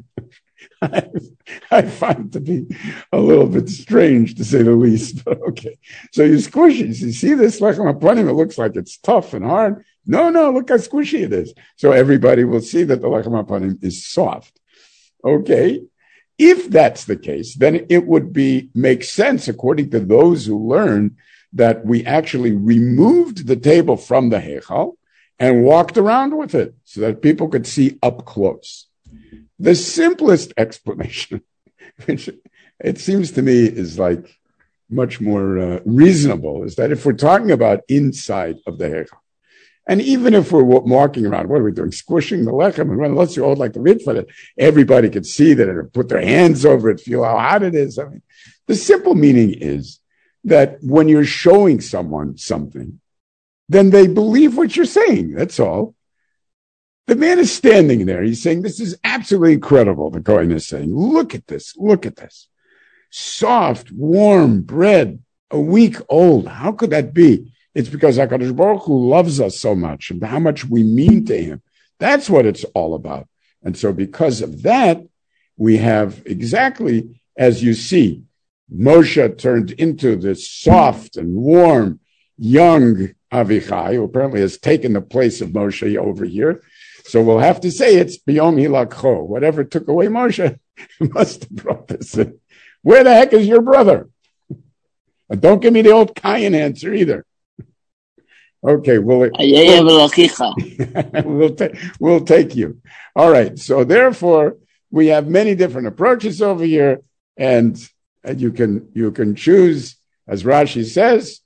I, I find it to be a little bit strange, to say the least. But okay, so you squish it. You see this lechem upon him? It looks like it's tough and hard. No, no, look how squishy it is. So everybody will see that the lechem upon him is soft. Okay, if that's the case, then it would be make sense, according to those who learn, that we actually removed the table from the heichal and walked around with it so that people could see up close. The simplest explanation, which it seems to me is like much more uh, reasonable, is that if we're talking about inside of the heichal, and even if we're walking around, what are we doing? Squishing the lechem, and unless you hold like the Ritva, that everybody could see that and put their hands over it, feel how hot it is. I mean, the simple meaning is that when you're showing someone something, then they believe what you're saying. That's all. The man is standing there. He's saying, this is absolutely incredible. The Kohen is saying, look at this. Look at this. Soft, warm bread, a week old. How could that be? It's because HaKadosh Baruch Hu loves us so much and how much we mean to him. That's what it's all about. And so because of that, we have exactly, as you see, Moshe turned into this soft and warm, young Avichai, who apparently has taken the place of Moshe over here. So we'll have to say it's Biyom Hilakho. Whatever took away Moshe must have brought this in. Where the heck is your brother? And don't give me the old Kayan answer either. Okay, we'll, we'll, we'll, ta- we'll take you. All right, so therefore, we have many different approaches over here, and, and you can you can choose, as Rashi says,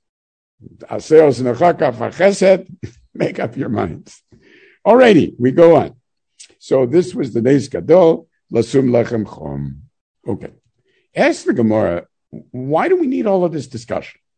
make up your minds. Alrighty, we go on. So this was the Neis Gadol, Lasum Lechem Chom. Okay. Ask the Gemara, why do we need all of this discussion?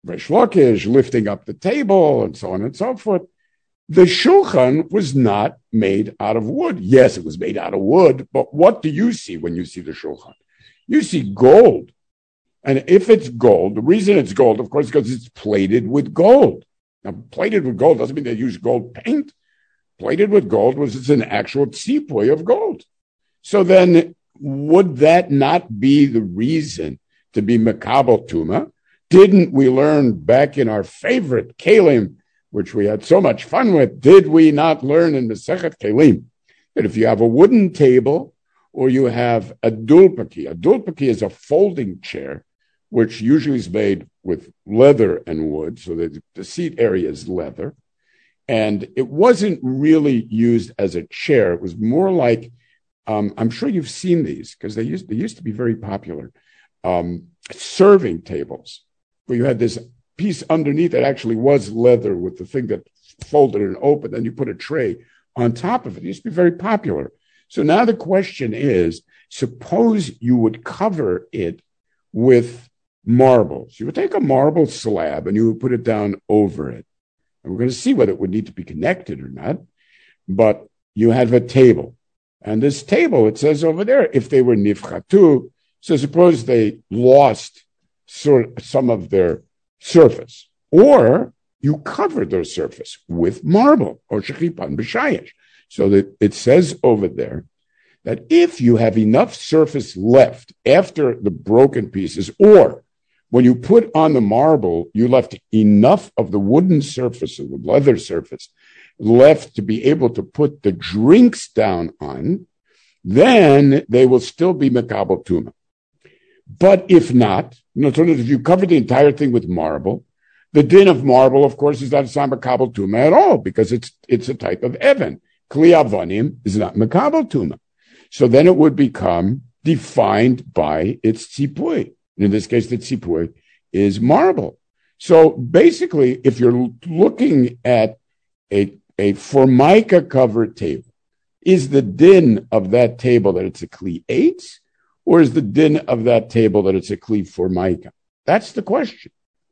Reish Lakish lifting up the table and so on and so forth. The shulchan was not made out of wood. Yes, it was made out of wood, but what do you see when you see the shulchan? You see gold. And if it's gold, the reason it's gold, of course, is because it's plated with gold. Now, plated with gold doesn't mean they use gold paint. Plated with gold was it's an actual tzipui of gold. So then, would that not be the reason to be Mekabel Tuma? Didn't we learn back in our favorite Kelim, which we had so much fun with, did we not learn in Masechet Kelim that if you have a wooden table or you have a dulpaki, a dulpaki is a folding chair, which usually is made with leather and wood, so that the seat area is leather. And it wasn't really used as a chair. It was more like, um, I'm sure you've seen these because they used, they used to be very popular, um, serving tables, where you had this piece underneath that actually was leather with the thing that folded and opened, and you put a tray on top of it. It used to be very popular. So now the question is, suppose you would cover it with marbles. You would take a marble slab and you would put it down over it. And we're going to see whether it would need to be connected or not. But you have a table. And this table, it says over there, if they were nifchatu, so suppose they lost sort some of their surface, or you covered their surface with marble or shechipan b'shayesh. So that it says over there that if you have enough surface left after the broken pieces, or when you put on the marble, you left enough of the wooden surface or the leather surface left to be able to put the drinks down on, then they will still be Mekabel Tuma. But if not, in other words, if you cover the entire thing with marble, the din of marble, of course, is that it's not Mekabel Tuma at all, because it's it's a type of Evan. Kli Avonim is not Mekabel Tuma. So then it would become defined by its tzipui. In this case, the tzipui is marble. So basically, if you're looking at a, a formica covered table, is the din of that table that it's a kli eitz, or is the din of that table that it's a kli formica? That's the question.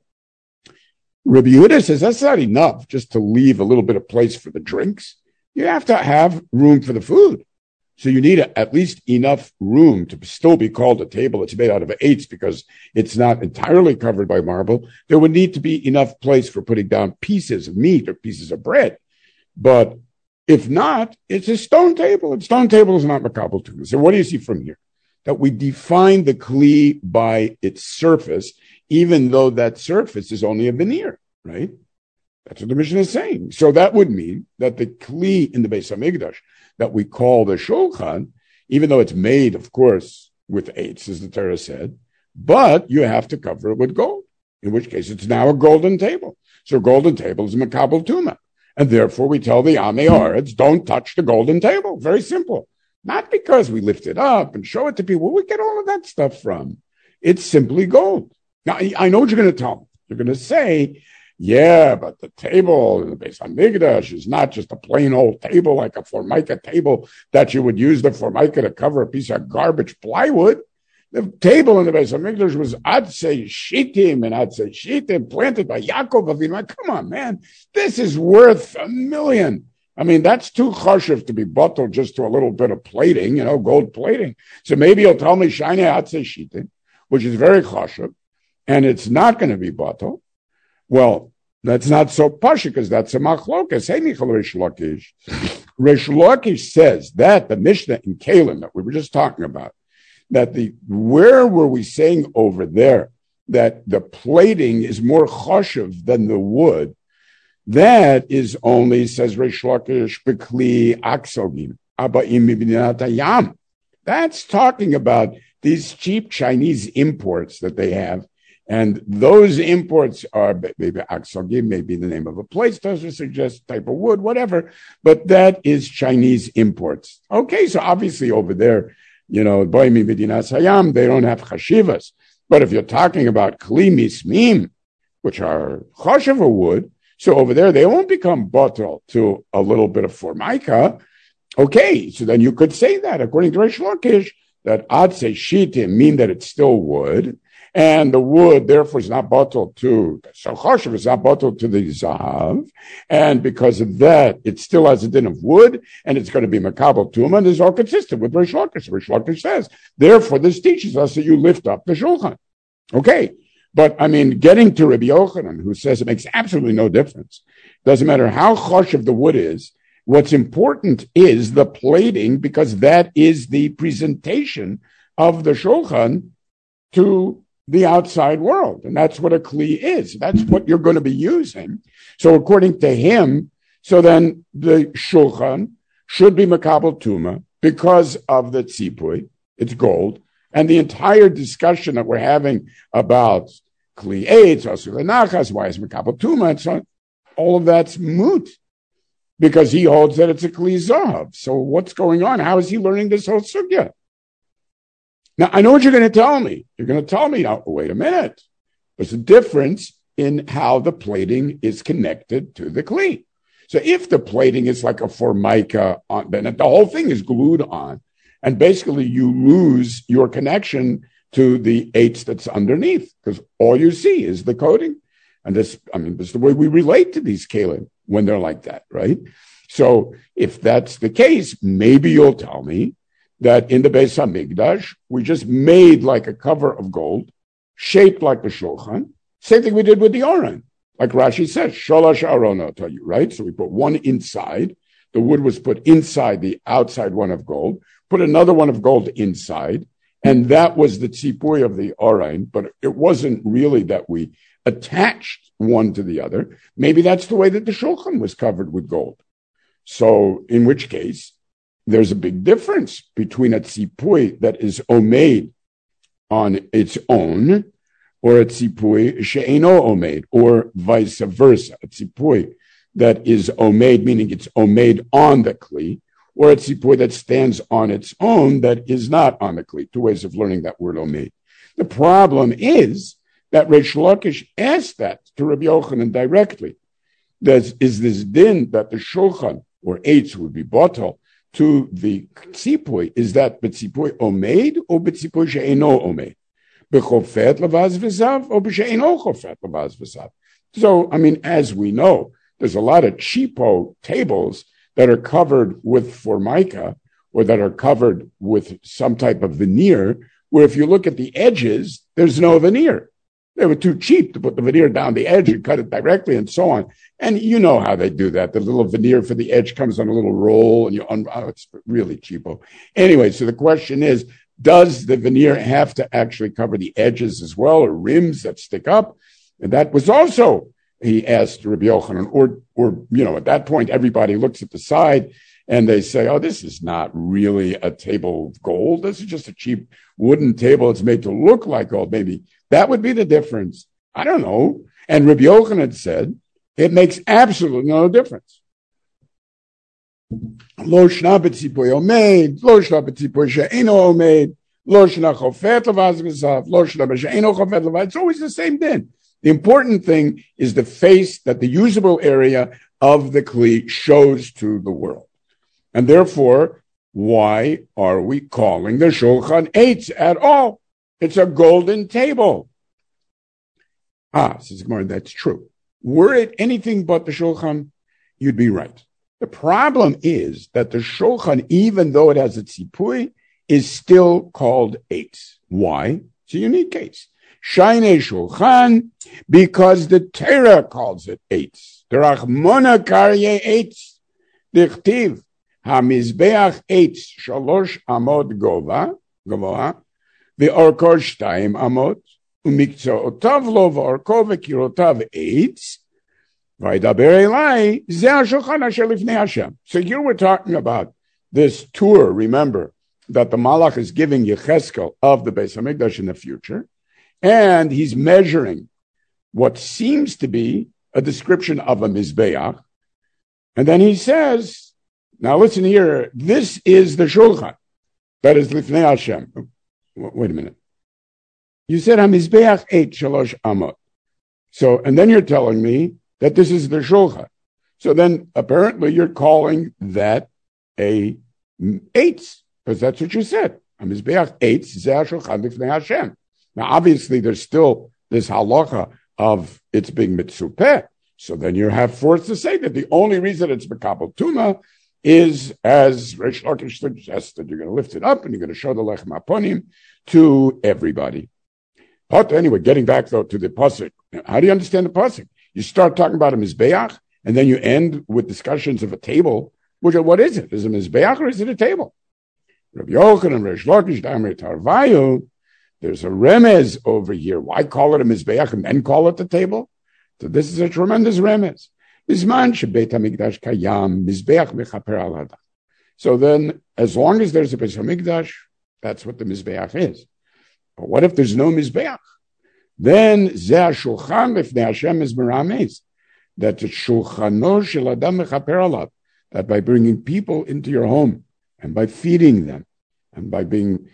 Rabbi Yehuda says that's not enough just to leave a little bit of place for the drinks. You have to have room for the food. So you need a, at least enough room to still be called a table that's made out of eitz because it's not entirely covered by marble. There would need to be enough place for putting down pieces of meat or pieces of bread. But if not, it's a stone table. And stone table is not Mekabel Tuma. So what do you see from here? That we define the kli by its surface, even though that surface is only a veneer, right? That's what the Mishnah is saying. So that would mean that the kli in the Beis Hamikdash that we call the shulchan, even though it's made, of course, with eitz, as the Torah said, but you have to cover it with gold, in which case it's now a golden table. So a golden table is Mekabel Tuma. And therefore we tell the Amei Haaretz, don't touch the golden table. Very simple. Not because we lift it up and show it to people. Where we get all of that stuff from? It's simply gold. Now, I know what you're going to tell me. You're going to say, yeah, but the table in the Beis Hamikdash is not just a plain old table like a formica table that you would use the formica to cover a piece of garbage plywood. The table in the Beis Hamikdash was Atzei Shittim and Atzei Shittim planted by Yaakov Avinu. Come on, man. This is worth a million. I mean, that's too chashuv to be bottled just to a little bit of plating, you know, gold plating. So maybe you'll tell me Shine Atzei Shittim, which is very chashuv, and it's not going to be bottled. Well, that's not so pasha because that's a machlokas. Hey, Michal Reish Lakish. Reish Lakish says that the Mishnah in Kelim that we were just talking about, that the where were we saying over there that the plating is more chashuv than the wood? That is only, says Reish Lakish, bekli aksogim abaim mibinat hayam. That's talking about these cheap Chinese imports that they have. And those imports are maybe aksogim, maybe the name of a place, doesn't suggest type of wood, whatever. But that is Chinese imports. Okay, so obviously over there, you know, boimi v'dinas hayam, they don't have chashivas. But if you're talking about kli mismim, which are chashiva wood, so over there they won't become bottle to a little bit of formica. Okay, so then you could say that according to Reish Lakish that atzei shittim mean that it's still wood. and the wood, therefore, is not bottled to so choshev, it's not bottled to the zahav, and because of that, it still has a din of wood, and it's going to be makabel tuma, and this is all consistent with Rish Lakish. Rish Lakish says, therefore, this teaches us that you lift up the shulchan. Okay, but I mean, getting to Rabbi Yochanan, who says it makes absolutely no difference. Doesn't matter how choshev the wood is. What's important is the plating, because that is the presentation of the shulchan to the outside world. And that's what a kli is. That's what you're going to be using. So according to him, so then the shulchan should be makabel tuma because of the tzipui, it's gold, and the entire discussion that we're having about kli eitz, asur lenachas, why is makabel tuma, and so on, all of that's moot, because he holds that it's a kli zahav. So what's going on? How is he learning this whole sugya? Now, I know what you're going to tell me. You're going to tell me, now, wait a minute. There's a difference in how the plating is connected to the kli. So if the plating is like a formica, on, then the whole thing is glued on, and basically you lose your connection to the eitz that's underneath, because all you see is the coating. And this, I mean, this is the way we relate to these kalim when they're like that, right? So if that's the case, maybe you'll tell me that in the Beis HaMikdash, we just made like a cover of gold, shaped like the shulchan. Same thing we did with the Aron. Like Rashi says, sholosh aronot, right? So we put one inside. The wood was put inside the outside one of gold, put another one of gold inside, and that was the tzipui of the Aron, but it wasn't really that we attached one to the other. Maybe that's the way that the shulchan was covered with gold. So in which case, there's a big difference between a tzipui that is omeid on its own, or a tzipui she'eno omeid, or vice versa. A tzipui that is omeid, meaning it's omeid on the kli, or a tzipui that stands on its own that is not on the kli. Two ways of learning that word omeid. The problem is that Reish Lakish asked that to Rabbi Yochanan directly. There's, is this din that the shulchan or eitz would be bottle to the tzipui? Is that b'tzipui omeid or b'tzipui she'eno omeid? B'chofet levaz v'zav or b'she'eno chofet levaz v'zav? So, I mean, as we know, there's a lot of cheapo tables that are covered with formica or that are covered with some type of veneer, where if you look at the edges, there's no veneer. They were too cheap to put the veneer down the edge and cut it directly and so on. And you know how they do that. The little veneer for the edge comes on a little roll and you, un- oh, it's really cheapo. Anyway, so the question is, does the veneer have to actually cover the edges as well, or rims that stick up? And that was also, he asked Rabbi Yochanan, or, or, you know, at that point, everybody looks at the side and they say, oh, this is not really a table of gold. This is just a cheap wooden table. It's made to look like gold. Maybe that would be the difference. I don't know. And Rabbi Yochanan said, it makes absolutely no difference. Lo shna b'tzipui omeid, lo shna b'tzipui she'eno omeid, lo shna chofet levaz v'zav, lo shna b'she'eno chofet levaz. It's always the same thing. The important thing is the face that the usable area of the kli shows to the world. And therefore, why are we calling the shulchan eitz at all? It's a golden table. Ah, says Gemara, that's true. Were it anything but the shulchan, you'd be right. The problem is that the shulchan, even though it has a tzipui, is still called eitz. Why? It's a unique case. Shainei shulchan, because the Torah calls it eitz. The Rachmona karye eitz. Dichtiv, hamizbeach eitz, shalosh amod gova, gavoa, ve'orko shtayim amot, umiktzootav lo ve'orko ve'kirotav eitz, v'yidaber elai, ze hashulchan asher lifnei Hashem. So here we're talking about this tour, remember, that the Malach is giving Yecheskel of the Beis HaMikdash in the future, and he's measuring what seems to be a description of a Mizbeach. And then he says, now listen here, this is the Shulchan. That is Lifnei Hashem. Wait a minute. You said HaMizbeach eight shalosh amot. So, and then you're telling me that this is the Shulchan. So then apparently you're calling that a eitz, because that's what you said. HaMizbeach eitz zeh Shulchan Lifnei Hashem. Now, obviously, there's still this halacha of it's being mitzupeh. So then you have forced to say that the only reason it's mekabel tuma is, as Reish Lakish suggested, you're going to lift it up and you're going to show the lechem aponim to everybody. But anyway, getting back though to the pasuk, how do you understand the pasuk? You start talking about a mizbeach, and then you end with discussions of a table. Which, what is it? Is it a mizbeach or is it a table? Rabbi Yochanan and Reish Lakish Damrei Tarvayu. There's a remez over here. Why call it a mizbeach and then call it the table? So this is a tremendous remez. So then, as long as there's a Beis HaMikdash, that's what the mizbeach is. But what if there's no mizbeach? Then zeh shulchan lifnei Hashem is merames that the shulchano shel adam mechaper alav, that by bringing people into your home and by feeding them and by being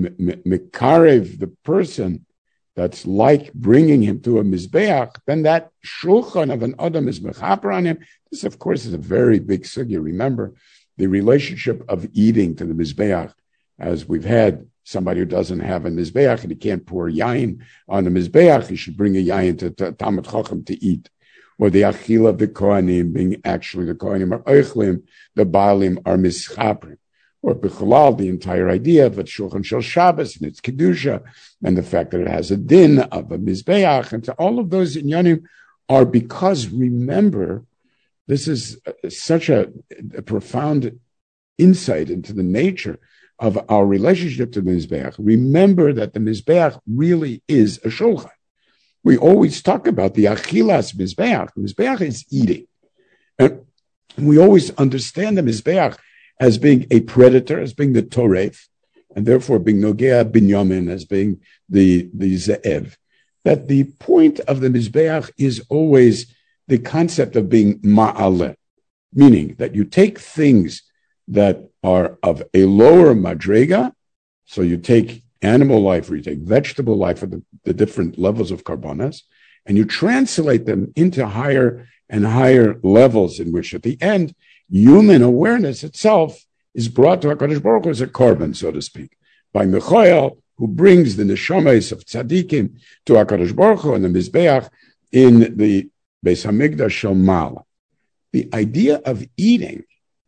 mekarev the person, that's like bringing him to a mizbeach, then that shulchan of an adam is mechaper on him. This, of course, is a very big sugya. Remember the relationship of eating to the mizbeach, as we've had somebody who doesn't have a mizbeach and he can't pour yain on the mizbeach, he should bring a yain to, to Talmud Chacham to eat. Or the achila of the kohanim, being actually the kohanim are oichlim, the baalim are mischaprim. Or bichalal, the entire idea of a shulchan shel Shabbos and its kedusha, and the fact that it has a din of a mizbeach, and to all of those inyanim are because, remember, this is such a, a profound insight into the nature of our relationship to the mizbeach. Remember that the mizbeach really is a shulchan. We always talk about the achilas mizbeach. The mizbeach is eating, and we always understand the mizbeach as being a predator, as being the toref, and therefore being nogea binyamin, as being the, the ze'ev. That the point of the mizbeach is always the concept of being ma'aleh, meaning that you take things that are of a lower madrega, so you take animal life or you take vegetable life at the, the different levels of karbonas, and you translate them into higher and higher levels in which at the end, human awareness itself is brought to HaKadosh Baruch Hu as a korban, so to speak, by Michael, who brings the neshamas of tzaddikim to HaKadosh Baruch Hu and the Mizbeach in the Beis HaMikdash Shel Ma'ala. The idea of eating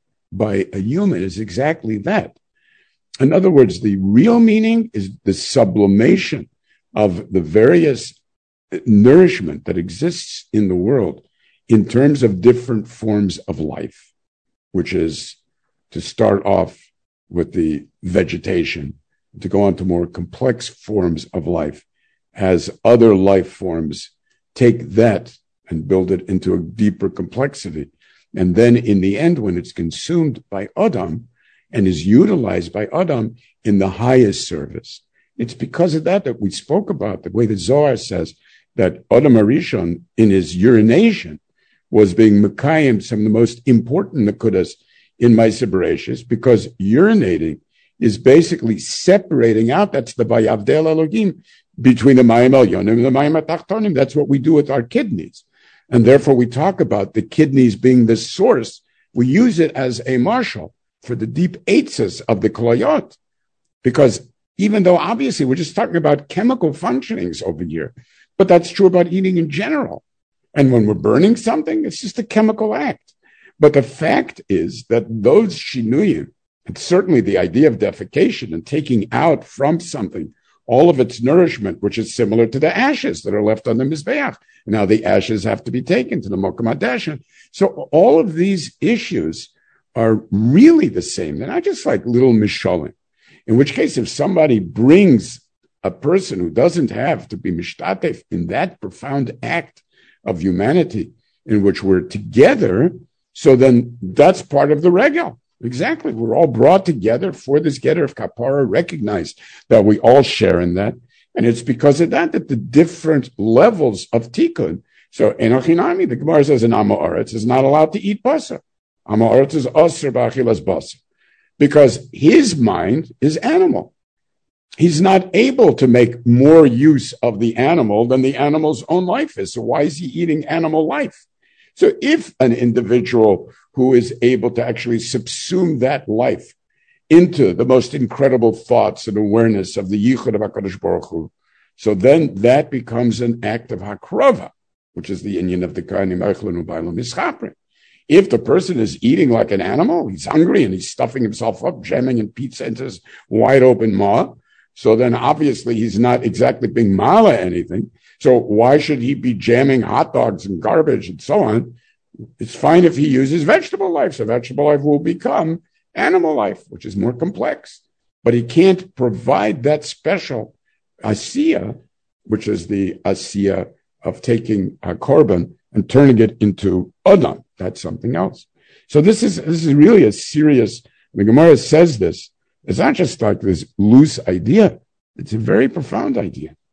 by a human is exactly that. In other words, the real meaning is the sublimation of the various nourishment that exists in the world in terms of different forms of life, which is to start off with the vegetation, to go on to more complex forms of life, as other life forms take that and build it into a deeper complexity. And then in the end, when it's consumed by Adam and is utilized by Adam in the highest service, it's because of that that we spoke about, the way the Zohar says that Adam Arishon, in his urination, was being Mekayim, some of the most important Nakudas in Ma'aseh Bereishis, because urinating is basically separating out, that's the Vayavdel Elohim, between the Mayim Elyonim and the Mayim Atachtonim. That's what we do with our kidneys. And therefore we talk about the kidneys being the source. We use it as a marshal for the deep eitzes of the kolayot. Because even though obviously we're just talking about chemical functionings over here, but that's true about eating in general. And when we're burning something, it's just a chemical act. But the fact is that those shinuyim, and certainly the idea of defecation and taking out from something all of its nourishment, which is similar to the ashes that are left on the Mizbeach. Now the ashes have to be taken to the Mokum HaDeshen. So all of these issues are really the same. They're not just like little mishalim. In which case, if somebody brings a person who doesn't have to be mishtatef in that profound act of humanity in which we're together, so then that's part of the regel. Exactly. We're all brought together for this Getter of Kapara, recognize that we all share in that. And it's because of that that the different levels of tikkun. So Enochinami, the Gemara says in Amo Aretz is not allowed to eat basar. Amo Aretz is asr b'achilas basar. Because his mind is animal. He's not able to make more use of the animal than the animal's own life is. So why is he eating animal life? So if an individual who is able to actually subsume that life into the most incredible thoughts and awareness of the Yichud of HaKadosh Baruch Hu, So then that becomes an act of hakrova, which is the inyan of the Kohanim Eichlin Ubaylo Mischapre. If the person is eating like an animal, he's hungry and he's stuffing himself up, jamming in pizza into his wide open maw, so then obviously he's not exactly being mala anything. So why should he be jamming hot dogs and garbage and so on? It's fine if he uses vegetable life. So vegetable life will become animal life, which is more complex. But he can't provide that special asiya, which is the asiya of taking a korban and turning it into adam. That's something else. So this is this is really a serious. The Gemara says this. It's not just like this loose idea. It's a very profound idea.